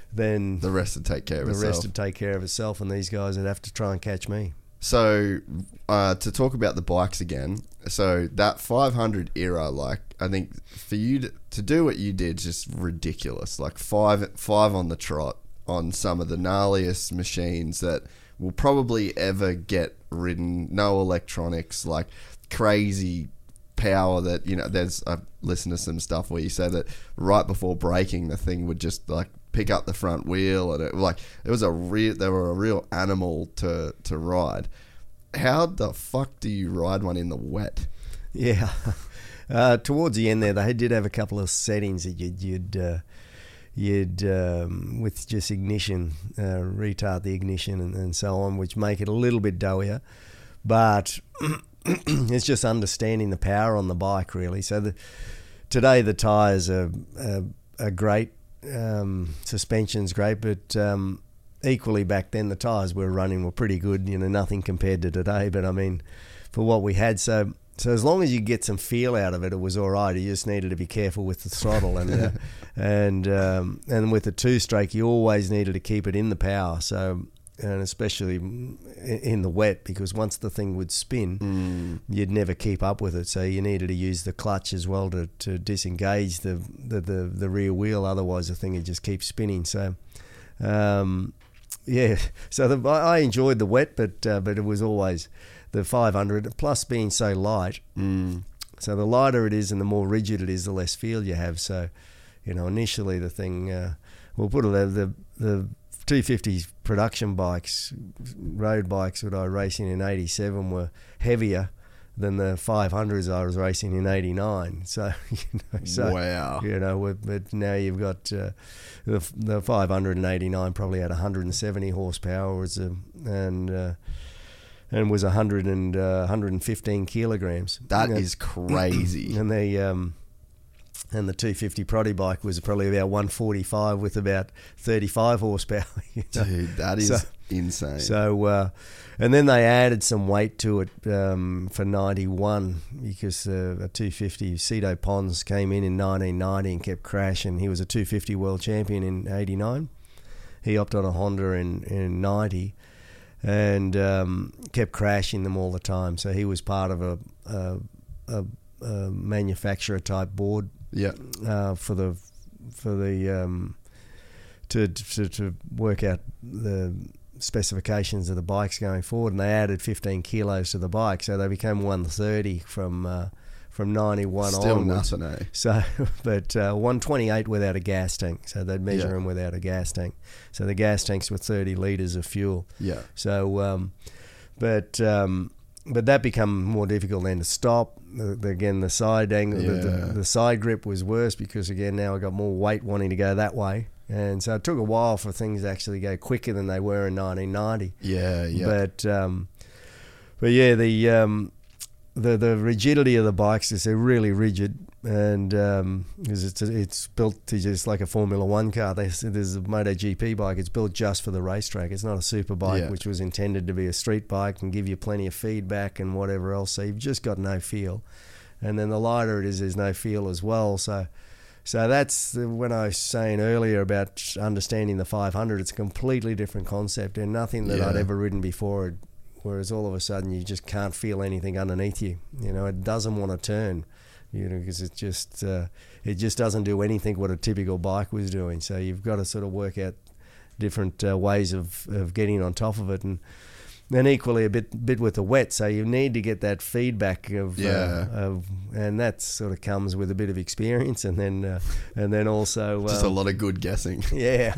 then the rest would take care of the itself. rest would take care of itself, and these guys would have to try and catch me. So, uh, to talk about the bikes again, so that five hundred era, like, I think for you to, to do what you did, just ridiculous. Like five five on the trot on some of the gnarliest machines that will probably ever get ridden. No electronics, like crazy power that, you know, there's, I've listened to some stuff where you say that right before braking, the thing would just like pick up the front wheel, and it like it was a real they were a real animal to to ride. How the fuck do you ride one in the wet? Yeah, uh, towards the end there, they did have a couple of settings that you'd you'd uh, you'd um, with just ignition, uh, retard the ignition and, and so on, which make it a little bit doughier, but it's just understanding the power on the bike really. So the, today the tyres are, are are great. Um, suspension's great, but um, equally back then the tyres we were running were pretty good. You know, nothing compared to today, but I mean, for what we had, so so as long as you get some feel out of it, it was all right. You just needed to be careful with the throttle, and uh, and um, and with the two stroke, you always needed to keep it in the power. So. And especially in the wet, because once the thing would spin, mm. you'd never keep up with it. So you needed to use the clutch as well to, to disengage the, the, the, the rear wheel. Otherwise, the thing would just keep spinning. So, um, yeah. So the, I enjoyed the wet, but uh, but it was always the five hundred, plus being so light. Mm. So the lighter it is and the more rigid it is, the less feel you have. So, you know, initially the thing, uh, we'll put it the the, the two fifty production bikes, road bikes that I was racing in eighty-seven were heavier than the five hundreds I was racing in eighty-nine. So, you know, so, wow. You know, but now you've got uh, the the five hundred in eighty-nine probably had one hundred seventy horsepower, was a, and uh, and was one hundred and uh, one hundred fifteen kilograms. That you know, is crazy. And they um. And the two fifty Proddy bike was probably about one forty-five with about thirty-five horsepower. You know? Dude, that is so, insane. So, uh, and then they added some weight to it um, for ninety-one, because uh, a two fifty, Cito Pons came in in nineteen ninety and kept crashing. He was a two fifty world champion in eighty-nine. He hopped on a Honda in, in ninety and um, kept crashing them all the time. So he was part of a, a, a, a manufacturer type board. Yeah, uh, for the for the um, to, to to work out the specifications of the bikes going forward, and they added fifteen kilos to the bike, so they became one thirty from uh, from ninety-one Still onwards. nothing, eh? So, but uh, one twenty-eight without a gas tank, so they'd measure yeah. them without a gas tank. So the gas tanks were thirty litres of fuel. Yeah. So, um, but. Um, But that become more difficult then to stop. The, the, again, the side angle, yeah. the, the, the side grip was worse, because again now I got more weight wanting to go that way, and so it took a while for things to actually go quicker than they were in nineteen ninety. Yeah, yeah. But um, but yeah, the um, the the rigidity of the bikes is they're really rigid, and um, because it's it's built to just like a Formula One car. There's, there's a MotoGP bike. It's built just for the racetrack. It's not a super bike, yeah. which was intended to be a street bike and give you plenty of feedback and whatever else. So you've just got no feel. And then the lighter it is, there's no feel as well. So so that's the, when I was saying earlier about understanding the five hundred. It's a completely different concept, and nothing that yeah. I'd ever ridden before. Whereas all of a sudden you just can't feel anything underneath you. You know, it doesn't want to turn. You know, because it just uh, it just doesn't do anything what a typical bike was doing. So you've got to sort of work out different uh, ways of, of getting on top of it, and then equally a bit bit with the wet. So you need to get that feedback of, yeah. uh, of and that sort of comes with a bit of experience, and then uh, and then also just um, a lot of good guessing. Yeah,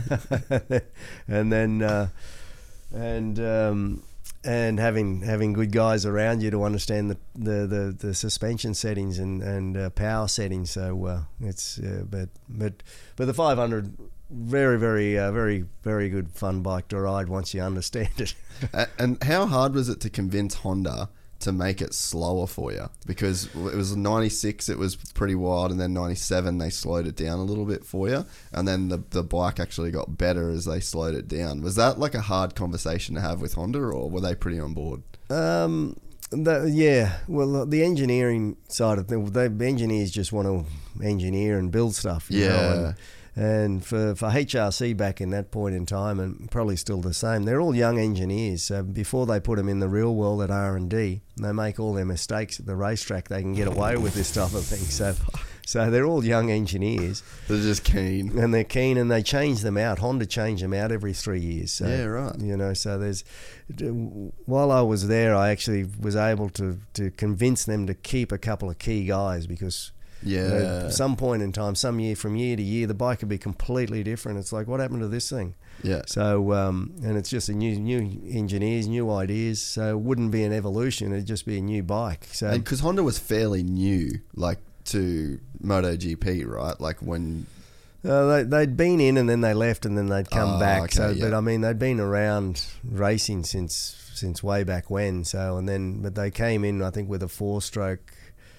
and then uh, and. Um, And having having good guys around you to understand the the, the, the suspension settings and and uh, power settings, so uh, it's uh, but but but the five hundred, very very uh, very very good fun bike to ride once you understand it. And how hard was it to convince Honda to make it slower for you? Because it was ninety-six, it was pretty wild, and then ninety-seven they slowed it down a little bit for you, and then the the bike actually got better as they slowed it down. Was that like a hard conversation to have with Honda, or were they pretty on board? Um, the, yeah, well, the engineering side of things, the engineers just want to engineer and build stuff. You yeah. know, and, And for, for H R C back in that point in time, and probably still the same, they're all young engineers. So before they put them in the real world at R and D, they make all their mistakes at the racetrack. They can get away with this type of thing. So so they're all young engineers. They're just keen. And they're keen, and they change them out. Honda change them out every three years. So, yeah, right. You know, so there's... While I was there, I actually was able to, to convince them to keep a couple of key guys because... Yeah. You know, some point in time, some year from year to year, the bike could be completely different. It's like, what happened to this thing? Yeah. So, um, and it's just a new, new engineers, new ideas. So it wouldn't be an evolution; it'd just be a new bike. So, because Honda was fairly new, like to MotoGP, right? Like when uh, they, they'd been in and then they left and then they'd come oh, back. Okay, so, yeah. but I mean, they'd been around racing since since way back when. So, and then but they came in, I think, with a four-stroke.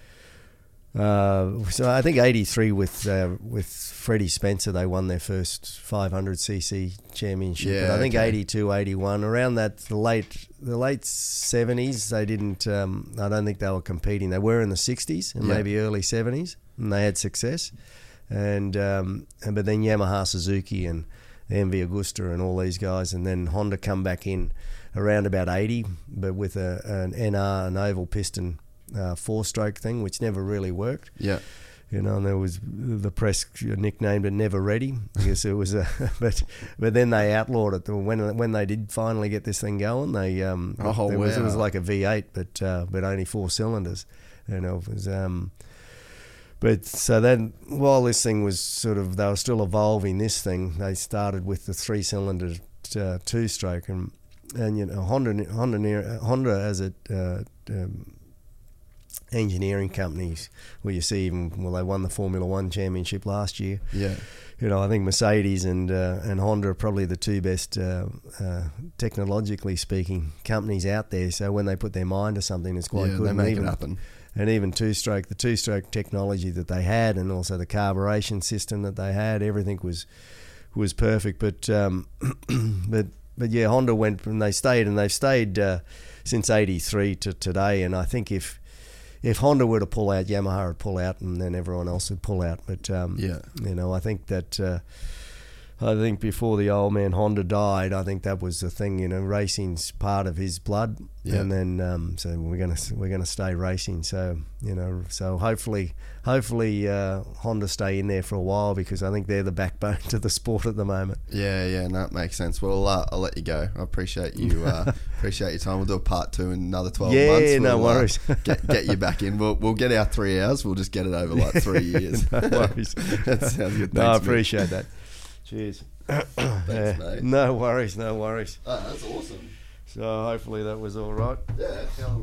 Uh, so I think eighty-three with uh, with Freddie Spencer, they won their first five hundred c c championship. Yeah, but I think okay. eighty-two, eighty-one, around that the late the late seventies, they didn't. Um, I don't think they were competing. They were in the sixties and yeah. maybe early seventies, and they had success. And, um, and but then Yamaha, Suzuki, and M V Agusta, and all these guys, and then Honda come back in around about eighty, but with a, an N R, an oval piston. Uh, four-stroke thing, which never really worked. Yeah, you know, and there was the press nicknamed it "Never Ready" because it was a. but but then they outlawed it. When when they did finally get this thing going, they um, oh, it, was, wow. it was like a V eight, but uh, but only four cylinders. You know, it was. Um, but so then, while this thing was sort of, they were still evolving this thing. They started with the three-cylinder uh, two-stroke, and and you know, Honda Honda Honda as a uh, um, engineering companies where you see even well they won the Formula One championship last year. Yeah, you know I think Mercedes and uh, and Honda are probably the two best uh, uh, technologically speaking companies out there. So when they put their mind to something, it's quite yeah, good. They and make even, it happen. And even two-stroke, the two-stroke technology that they had, and also the carburation system that they had, everything was was perfect. But um, but but yeah, Honda went and they stayed, and they've stayed uh, since eighty-three to today. And I think if If Honda were to pull out, Yamaha would pull out, and then everyone else would pull out. But um, yeah, you know, I think that uh, I think before the old man Honda died, I think that was the thing. You know, racing's part of his blood, yeah. and then um, so we're gonna we're gonna stay racing. So you know, so hopefully hopefully uh, Honda stay in there for a while because I think they're the backbone to the sport at the moment. Yeah, yeah, no, that makes sense. Well, uh, I'll let you go. I appreciate you. Uh, appreciate your time. We'll do a part two in another twelve yeah, months. Yeah, we'll, no worries. Uh, get, get you back in. We'll we'll get our three hours. We'll just get it over like three years. No worries. That sounds good. Thanks, no, I mate. appreciate that. Cheers. Thanks, yeah. mate. No worries, no worries. Oh, that's awesome. So hopefully that was all right. Yeah,